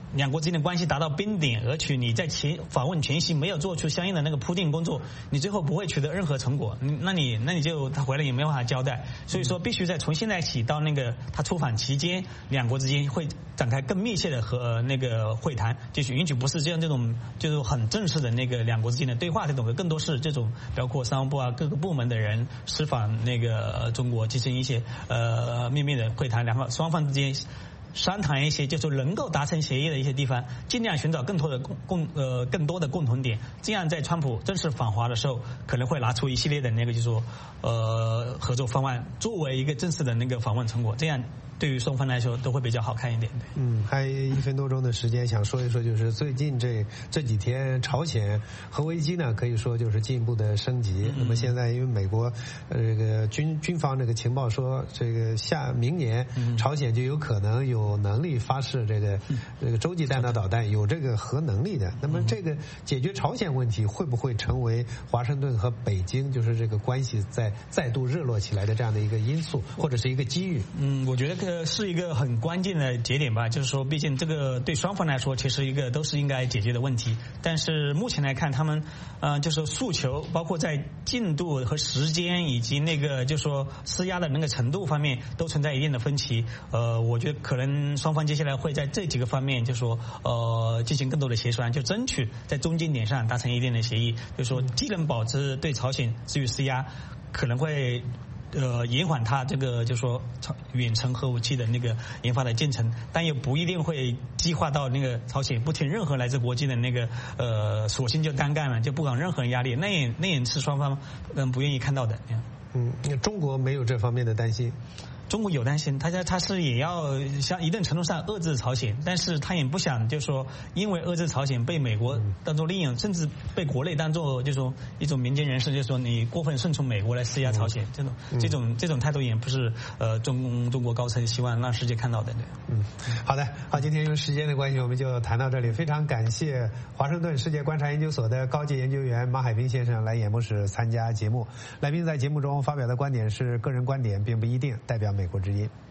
两国之间的关系达到冰点，而且你在前访问前夕没有做出相应的那个铺垫工作，你最后不会取得任何成果。那你那你就他回来也没办法交代。所以说，必须在从现在起到那个他出访期间，两国之间会展开更密切的和那个会谈，就是允许不是这样这种就是很正式的那个两国之间的对话这种的，更多是这种包括商务部啊各个部门的人释访那个中国进行一些呃面面的会谈，然后双方之间商谈一些就是能够达成协议的一些地方，尽量寻找更多的共共呃更多的共同点，这样在川普正式访华的时候，可能会拿出一系列的那个就是说呃合作方案作为一个正式的那个访问成果，这样对于双方来说都会比较好看一点。 嗯，还有一分多钟的时间，想说一说，就是最近这这几天朝鲜核危机呢，可以说就是进一步的升级。嗯、那么现在因为美国呃这个军军方这个情报说，这个下明年朝鲜就有可能有能力发射这个、嗯、这个洲际弹道导弹，有这个核能力的。那么这个解决朝鲜问题，会不会成为华盛顿和北京就是这个关系在再度热络起来的这样的一个因素，或者是一个机遇？ 嗯，我觉得这是一个很关键的节点吧，就是说，毕竟这个对双方来说，其实一个都是应该解决的问题。但是目前来看，他们呃，就是诉求，包括在进度和时间以及那个就是说施压的那个程度方面，都存在一定的分歧。呃，我觉得可能双方接下来会在这几个方面，就是说呃进行更多的协商，就争取在中间点上达成一定的协议，就是说既能保持对朝鲜施予施压，可能会呃延缓它这个就是说远程核武器的那个研发的进程，但也不一定会激化到那个朝鲜不听任何来自国际的那个呃索性就单干了，就不管任何压力，那也那也是双方嗯不愿意看到的。 嗯，中国没有这方面的担心。 中国有担心，他他是也要像一定程度上遏制朝鲜，但是他也不想就是说因为遏制朝鲜被美国当作利用，甚至被国内当作就是说一种民间人士，就是说你过分顺从美国来施压朝鲜，这种这种这种态度也不是呃中中国高层希望让世界看到的。 嗯，好的，好，今天因为时间的关系，我们就谈到这里。非常感谢华盛顿世界观察研究所的高级研究员马海兵先生来演播室参加节目。来宾在节目中发表的观点是个人观点，并不一定代表美国之音。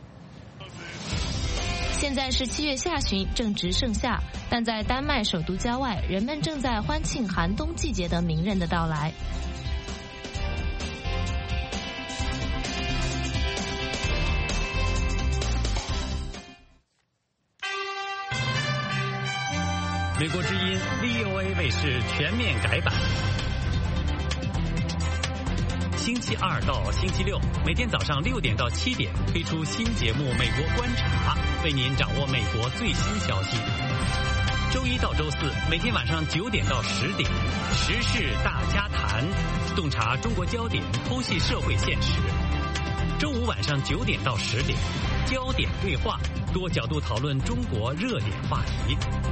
现在是七月下旬，正值盛夏，但在丹麦首都郊外，人们正在欢庆寒冬季节的名人的到来。 美国之音 V O A 卫视全面改版。星期二到星期六，每天早上六点到七点推出新节目《美国观察》，为您掌握美国最新消息。周一到周四，每天晚上九点到十点，时事大家谈，洞察中国焦点，剖析社会现实。周五晚上九点到十点，焦点对话，多角度讨论中国热点话题。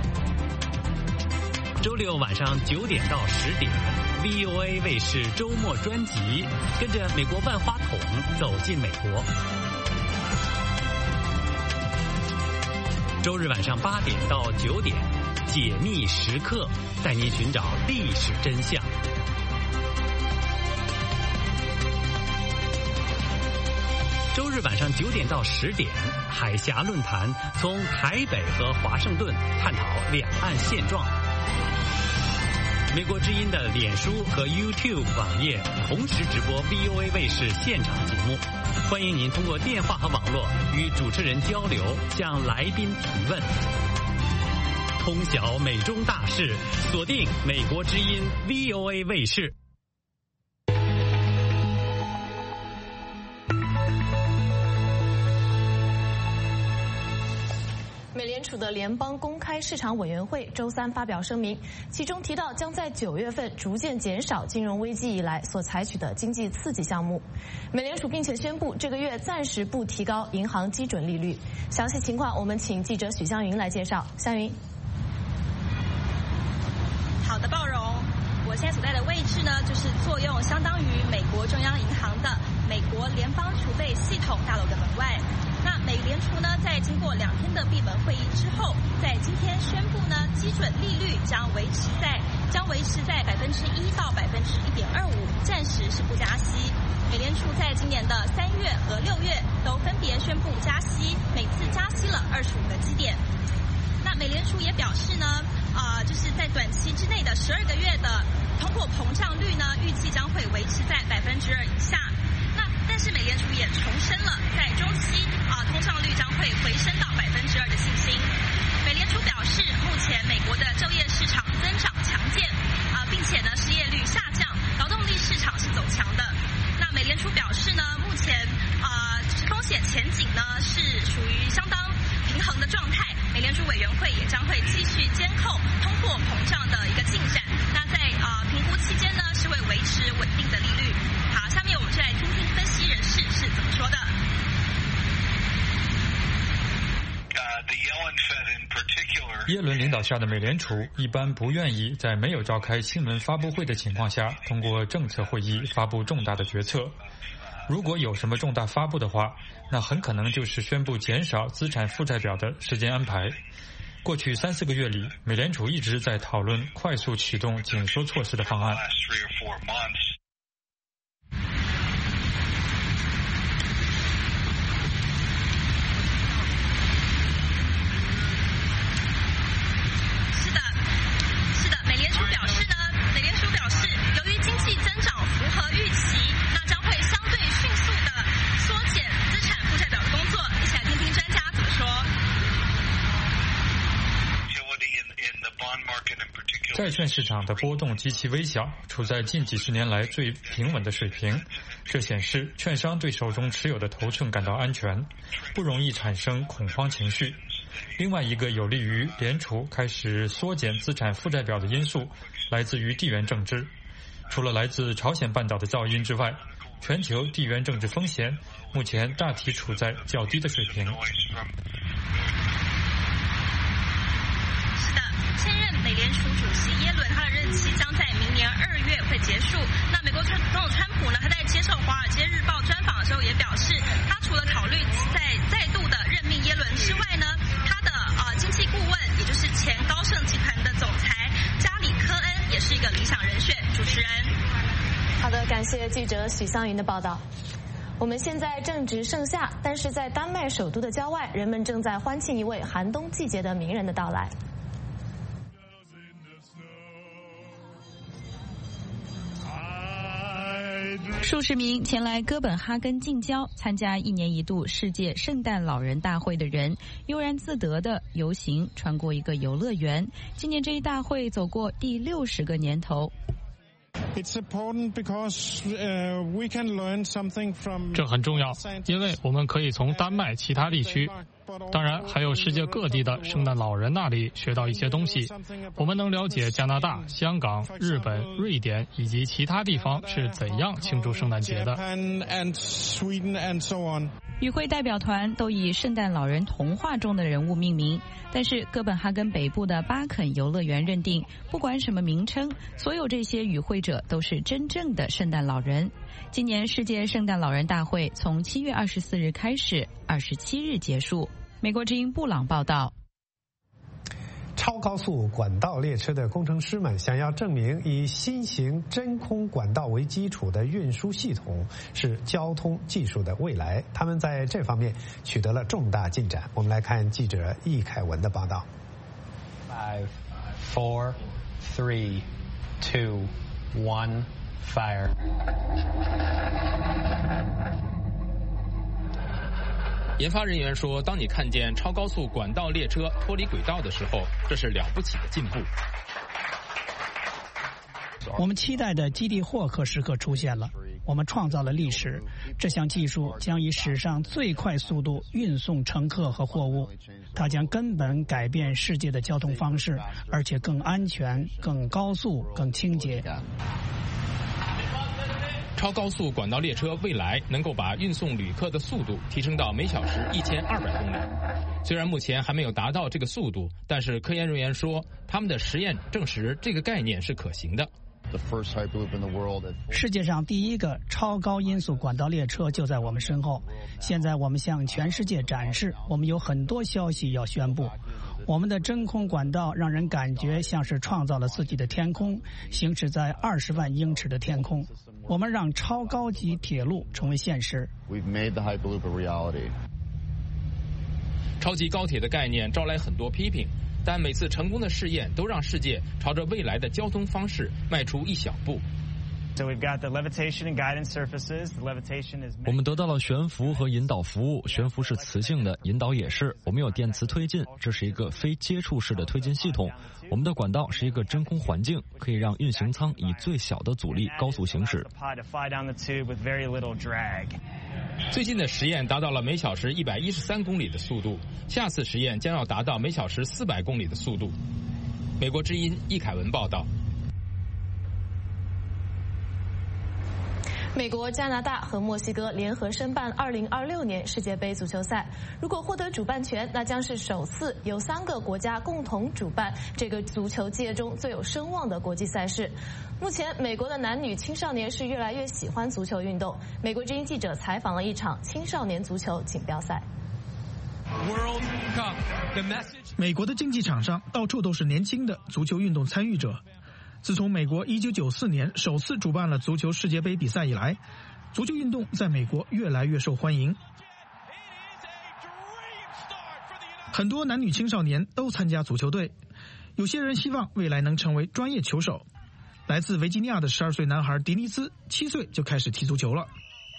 周六晚上九点到十点 ，V O A 卫视周末专辑，跟着美国万花筒走进美国。周日晚上八点到九点，解密时刻，带您寻找历史真相。周日晚上九点到十点，海峡论坛，从台北和华盛顿探讨两岸现状。美国之音的脸书和 YouTube 网页同时直播 V O A 卫视现场节目，欢迎您通过电话和网络与主持人交流，向来宾提问。通晓美中大事，锁定美国之音 V O A 卫视。 美联储的联邦公开市场委员会周三发表声明，其中提到将在九月份逐渐减少金融危机以来所采取的经济刺激项目。美联储并且宣布这个月暂时不提高银行基准利率。详细情况我们请记者许湘云来介绍。湘云。 好的，鲍荣，我现在所在的位置呢，就是作用相当于美国中央银行的美国联邦储备系统大楼的门外。那美联储呢，在经过两天的闭门会议之后，在今天宣布呢，基准利率将维持在将维持在百分之一到百分之一点二五，暂时是不加息。美联储在今年的三月和六月都分别宣布加息，每次加息了二十五个基点。那美联储也表示呢，啊、呃，就是在短期之内的十二个月的通货膨胀率呢，预计将会维持在百分之二以下。那但是美联储也重申了，在中期啊、呃，通胀率将会回升到百分之二的信心。美联储表示，目前美国的就业市场增长强健啊、呃，并且呢失业率下降，劳动力市场是走强的。那美联储表示呢，目前啊、呃、风险前景呢是属于相当平衡的状态。美联储委员会也将会继续监控通货膨胀的一个进展。那在啊、呃、评估期间呢，是会维持稳定的利率。好，下面我们就来听听分析人士是怎么说的。 耶伦领导下的美联储一般不愿意在没有召开新闻发布会的情况下，通过政策会议发布重大的决策。如果有什么重大发布的话，那很可能就是宣布减少资产负债表的时间安排。过去三四个月里，美联储一直在讨论快速启动紧缩措施的方案。债券市场的波动极其微小，处在近几十年来最平稳的水平。这显示券商对手中持有的头寸感到安全，不容易产生恐慌情绪。另外一个有利于联储开始缩减资产负债表的因素，来自于地缘政治。除了来自朝鲜半岛的噪音之外，全球地缘政治风险目前大体处在较低的水平。 现任美联储主席耶伦，他的任期将在明年二月会结束。那美国总统川普呢，他在接受《华尔街日报》专访的时候也表示，他除了考虑在再度的任命耶伦之外呢，他的呃经济顾问，也就是前高盛集团的总裁加里科恩，也是一个理想人选。主持人， 好的，感谢记者许湘云的报道。我们现在正值盛夏，但是在丹麦首都的郊外，人们正在欢庆一位寒冬季节的名人的到来。 数十名前来哥本哈根近郊参加一年一度世界圣诞老人大会的人，悠然自得地游行穿过一个游乐园。今年这一大会走过第六十个年头。 这很重要，因为我们可以从丹麦其他地区，当然还有世界各地的圣诞老人那里学到一些东西。我们能了解加拿大、香港、日本、瑞典以及其他地方是怎样庆祝圣诞节的。 与会代表团都以圣诞老人童话中的人物命名，但是哥本哈根北部的巴肯游乐园认定，不管什么名称，所有这些与会者都是真正的圣诞老人。今年世界圣诞老人大会从七月二十四日开始，二十七日结束。美国之音布朗报道。 超高速管道列车的工程师们想要证明以新型真空管道为基础的运输系统是交通技术的未来，他们在这方面取得了重大进展。我们来看记者易凯文的报道。 Five, four, three, two, one, fire. 研发人员说，当你看见超高速管道列车脱离轨道的时候，这是了不起的进步。 我们期待的基地霍克时刻出现了，我们创造了历史。这项技术将以史上最快速度运送乘客和货物，它将根本改变世界的交通方式，而且更安全、更高速、更清洁。 超高速管道列车未来能够把运送旅客的速度提升到每小时一千二百公里。虽然目前还没有达到这个速度，但是科研人员说，他们的实验证实这个概念是可行的。 世界上第一个超高音速管道列车就在我们身后。现在我们向全世界展示，我们有很多消息要宣布。我们的真空管道让人感觉像是创造了自己的天空，行驶在二十万英尺的天空。我们让超高级铁路成为现实。 超级高铁的概念招来很多批评， 但每次成功的试验都让世界朝着未来的交通方式迈出一小步。 我们得到了悬浮和引导服务，悬浮是磁性的，引导也是。我们有电磁推进，这是一个非接触式的推进系统。我们的管道是一个真空环境，可以让运行舱以最小的阻力高速行驶。 最近的实验达到了每小时一百一十三公里的速度，下次实验将要达到每小时四百公里的速度。美国之音易凯文报道。 美国、加拿大和墨西哥联合申办二零二六年世界杯足球赛，如果获得主办权，那将是首次有三个国家共同主办这个足球界中最有声望的国际赛事。目前，美国的男女青少年是越来越喜欢足球运动。美国之音记者采访了一场青少年足球锦标赛。 美国的竞技场上到处都是年轻的足球运动参与者。自从美国一九九四年首次主办了足球世界杯比赛以来，足球运动在美国越来越受欢迎。很多男女青少年都参加足球队，有些人希望未来能成为专业球手。来自维吉尼亚的十二岁男孩迪尼斯，七岁就开始踢足球了。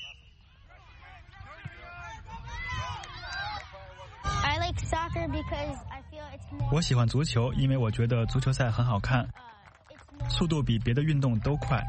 我喜欢足球，因为我觉得足球赛很好看。速度比别的运动都快。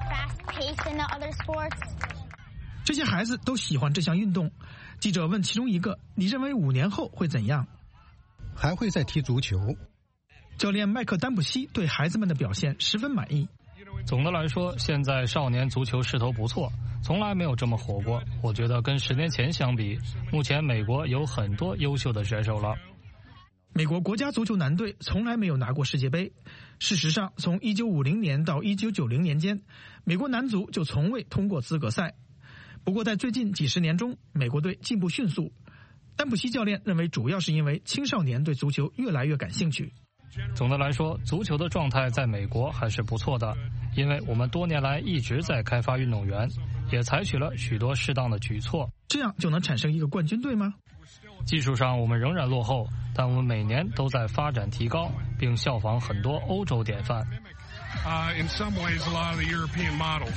这些孩子都喜欢这项运动。记者问其中一个：“你认为五年后会怎样？” 还会再踢足球。 教练麦克丹普西对孩子们的表现十分满意。 总的来说，现在少年足球势头不错，从来没有这么火过。我觉得跟十年前相比，目前美国有很多优秀的选手了。 美国国家足球男队从来没有拿过世界杯。事实上，从一九五零年到一九九零年间，美国男足就从未通过资格赛。不过在最近几十年中，美国队进步迅速。丹普西教练认为，主要是因为青少年对足球越来越感兴趣。 总的来说，足球的状态在美国还是不错的，因为我们多年来一直在开发运动员，也采取了许多适当的举措。 这样就能产生一个冠军队吗？ 技术上我们仍然落后，但我们每年都在发展提高，并效仿很多欧洲典范。 Uh, in some ways, a lot of the European models.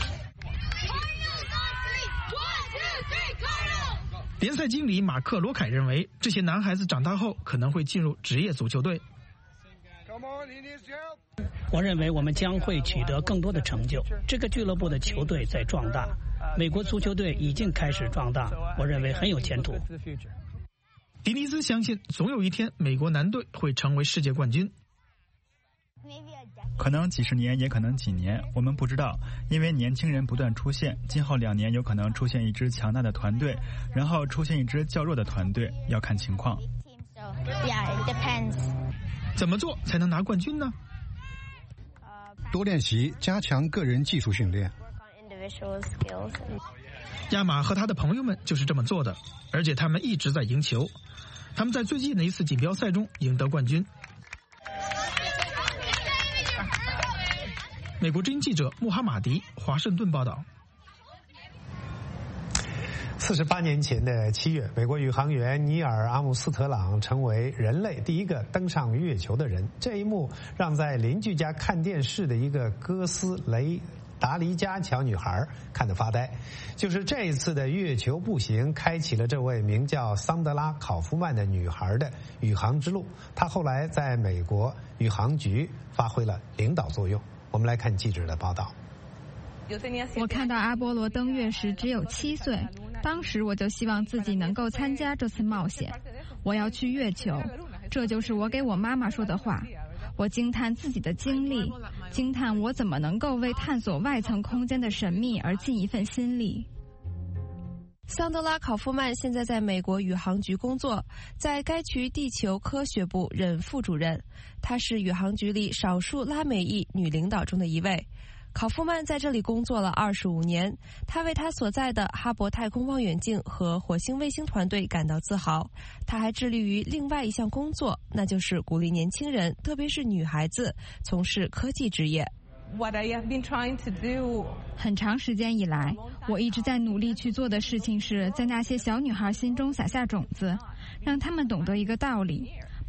联赛经理马克·罗凯认为，这些男孩子长大后可能会进入职业足球队。 我认为我们将会取得更多的成就。这个俱乐部的球队在壮大，美国足球队已经开始壮大，我认为很有前途。 迪尼斯相信，总有一天美国男队会成为世界冠军。 可能几十年，也可能几年，我们不知道，因为年轻人不断出现，今后两年有可能出现一支强大的团队，然后出现一支较弱的团队，要看情况。 怎么做才能拿冠军呢？ 多练习，加强个人技术训练。 亚马和他的朋友们就是这么做的，而且他们一直在赢球。他们在最近的一次锦标赛中赢得冠军。美国之音记者穆哈马迪，华盛顿报道。 四十八年前的七月，美国宇航员尼尔·阿姆斯特朗成为人类第一个登上月球的人。这一幕让在邻居家看电视的一个哥斯雷达黎加小女孩看得发呆。就是这一次的月球步行，开启了这位名叫桑德拉·考夫曼的女孩的宇航之路。她后来在美国宇航局发挥了领导作用。我们来看记者的报道。 我看到阿波罗登月时只有七岁，当时我就希望自己能够参加这次冒险。我要去月球，这就是我给我妈妈说的话。我惊叹自己的经历，惊叹我怎么能够为探索外层空间的神秘而尽一份心力。 桑德拉·考夫曼现在在美国宇航局工作，在该局地球科学部任副主任。她是宇航局里少数拉美裔女领导中的一位。考夫曼在这里工作了二十五年，他为他所在的哈勃太空望远镜和火星卫星团队感到自豪。他还致力于另外一项工作，那就是鼓励年轻人，特别是女孩子，从事科技职业。 What I have been trying to do. 很长时间以来，我一直在努力去做的事情是在那些小女孩心中撒下种子，让她们懂得一个道理：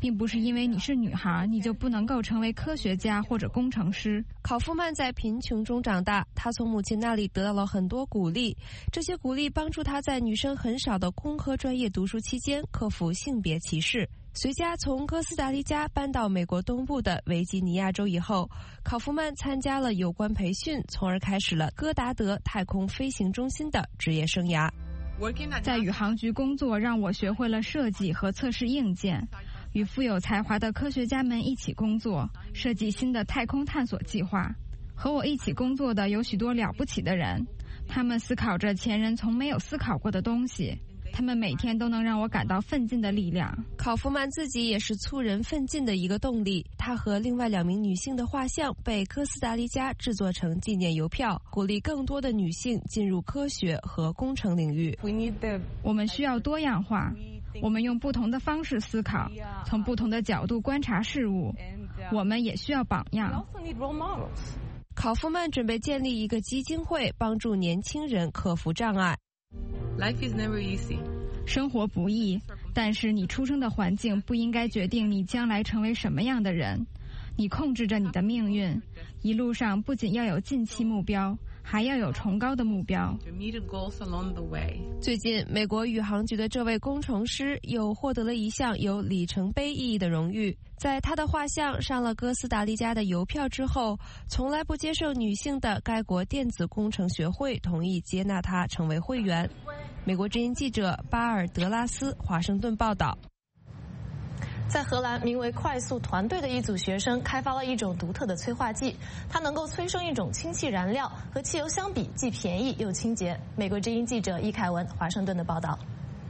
并不是因为你是女孩，你就不能够成为科学家或者工程师。 考夫曼在贫穷中长大，他从母亲那里得到了很多鼓励，这些鼓励帮助他在女生很少的工科专业读书期间克服性别歧视。随家从哥斯达黎加搬到美国东部的维吉尼亚州以后，考夫曼参加了有关培训，从而开始了戈达德太空飞行中心的职业生涯。 在宇航局工作让我学会了设计和测试硬件，与富有才华的科学家们一起工作，设计新的太空探索计划。和我一起工作的有许多了不起的人，他们思考着前人从没有思考过的东西，他们每天都能让我感到奋进的力量。 考夫曼自己也是促人奋进的一个动力，他和另外两名女性的画像被哥斯达黎加制作成纪念邮票，鼓励更多的女性进入科学和工程领域。 我们需要多样化，我们用不同的方式思考，从不同的角度观察事物，我们也需要榜样。 考夫曼准备建立一个基金会，帮助年轻人克服障碍。 Life is never easy. 生活不易，但是你出生的环境不应该决定你将来成为什么样的人。你控制着你的命运，一路上不仅要有近期目标，还要有崇高的目标。 最近，美国宇航局的这位工程师又获得了一项有里程碑意义的荣誉。在他的画像上了哥斯达黎加的邮票之后，从来不接受女性的该国电子工程学会同意接纳他成为会员。美国之音记者巴尔德拉斯华盛顿报道。 在荷兰，名为快速团队的一组学生开发了一种独特的催化剂，它能够催生一种氢气燃料，和汽油相比既便宜又清洁。美国之音记者易凯文华盛顿的报道。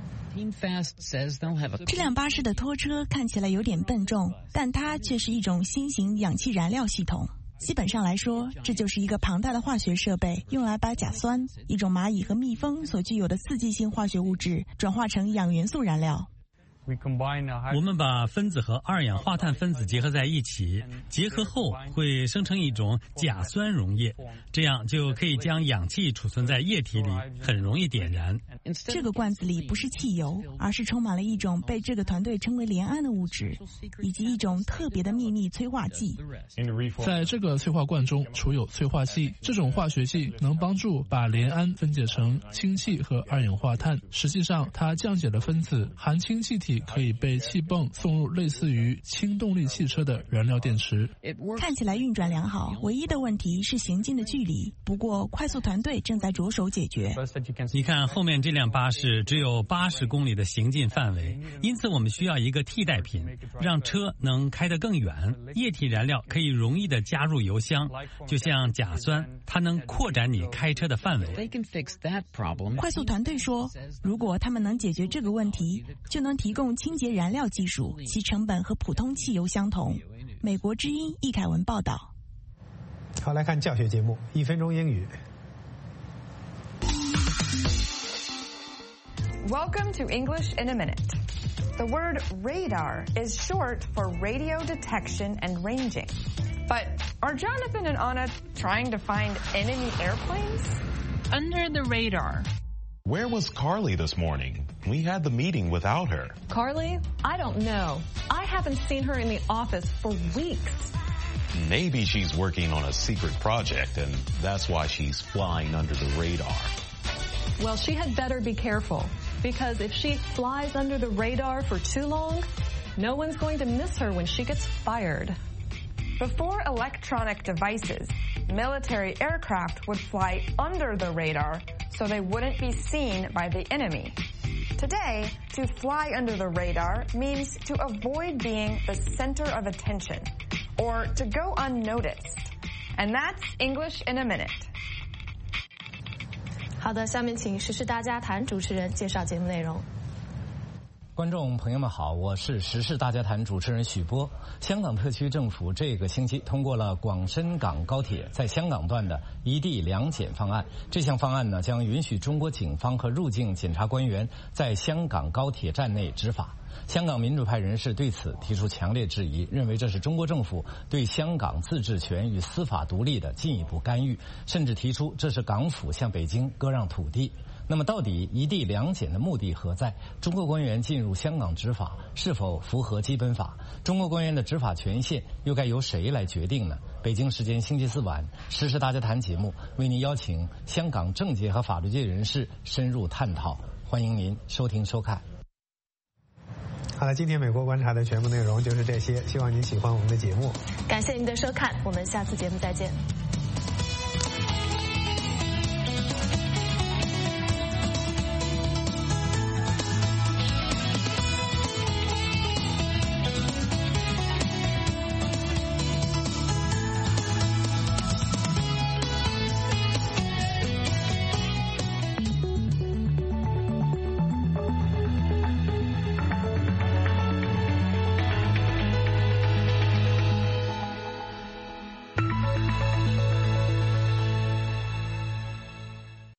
这辆巴士的拖车看起来有点笨重，但它却是一种新型氧气燃料系统。基本上来说，这就是一个庞大的化学设备，用来把甲酸，一种蚂蚁和蜜蜂所具有的刺激性化学物质，转化成氧元素燃料。 我们把分子和二氧化碳分子结合在一起，结合后会生成一种甲酸溶液，这样就可以将氧气储存在液体里，很容易点燃。 这个罐子里不是汽油，而是充满了一种被这个团队称为联胺的物质，以及一种特别的秘密催化剂。 在这个催化罐中储有催化剂，这种化学剂能帮助把联胺分解成氢气和二氧化碳。实际上，它降解了分子，含氢气体可以被气泵送入类似于氢动力汽车的燃料电池。 看起来运转良好，唯一的问题是行进的距离，不过快速团队正在着手解决。 你看后面这辆巴士只有八十公里的行进范围，因此我们需要一个替代品，让车能开得更远。液体燃料可以容易地加入油箱，就像甲酸，它能扩展你开车的范围。 快速团队说，如果他们能解决这个问题，就能提供清洁燃料技术，其成本和普通汽油相同。美国之音易凯文报道。 好，来看教学节目，一分钟英语。 Welcome to English in a minute. The word radar is short for radio detection and ranging. But are Jonathan and Anna trying to find enemy airplanes? Under the radar. Where was Carly this morning? We had the meeting without her. Carly? I don't know. I haven't seen her in the office for weeks. Maybe she's working on a secret project, and that's why she's flying under the radar. Well, she had better be careful, because if she flies under the radar for too long, no one's going to miss her when she gets fired. Before electronic devices, military aircraft would fly under the radar so they wouldn't be seen by the enemy. Today, to fly under the radar means to avoid being the center of attention or to go unnoticed. And that's English in a minute. 好的，下面请时事大家谈主持人介绍节目内容。 观众朋友们好，我是时事大家谈主持人许波。香港特区政府这个星期通过了广深港高铁在香港段的一地两检方案。这项方案呢，将允许中国警方和入境检察官员在香港高铁站内执法。香港民主派人士对此提出强烈质疑，认为这是中国政府对香港自治权与司法独立的进一步干预，甚至提出这是港府向北京割让土地。那么，到底一地两检的目的何在？中国官员进入香港执法是否符合基本法？中国官员的执法权限又该由谁来决定呢？北京时间星期四晚，时事大家谈节目为您邀请香港政界和法律界人士深入探讨，欢迎您收听收看。 好了，今天美国观察的全部内容就是这些，希望您喜欢我们的节目。 感谢您的收看，我们下次节目再见。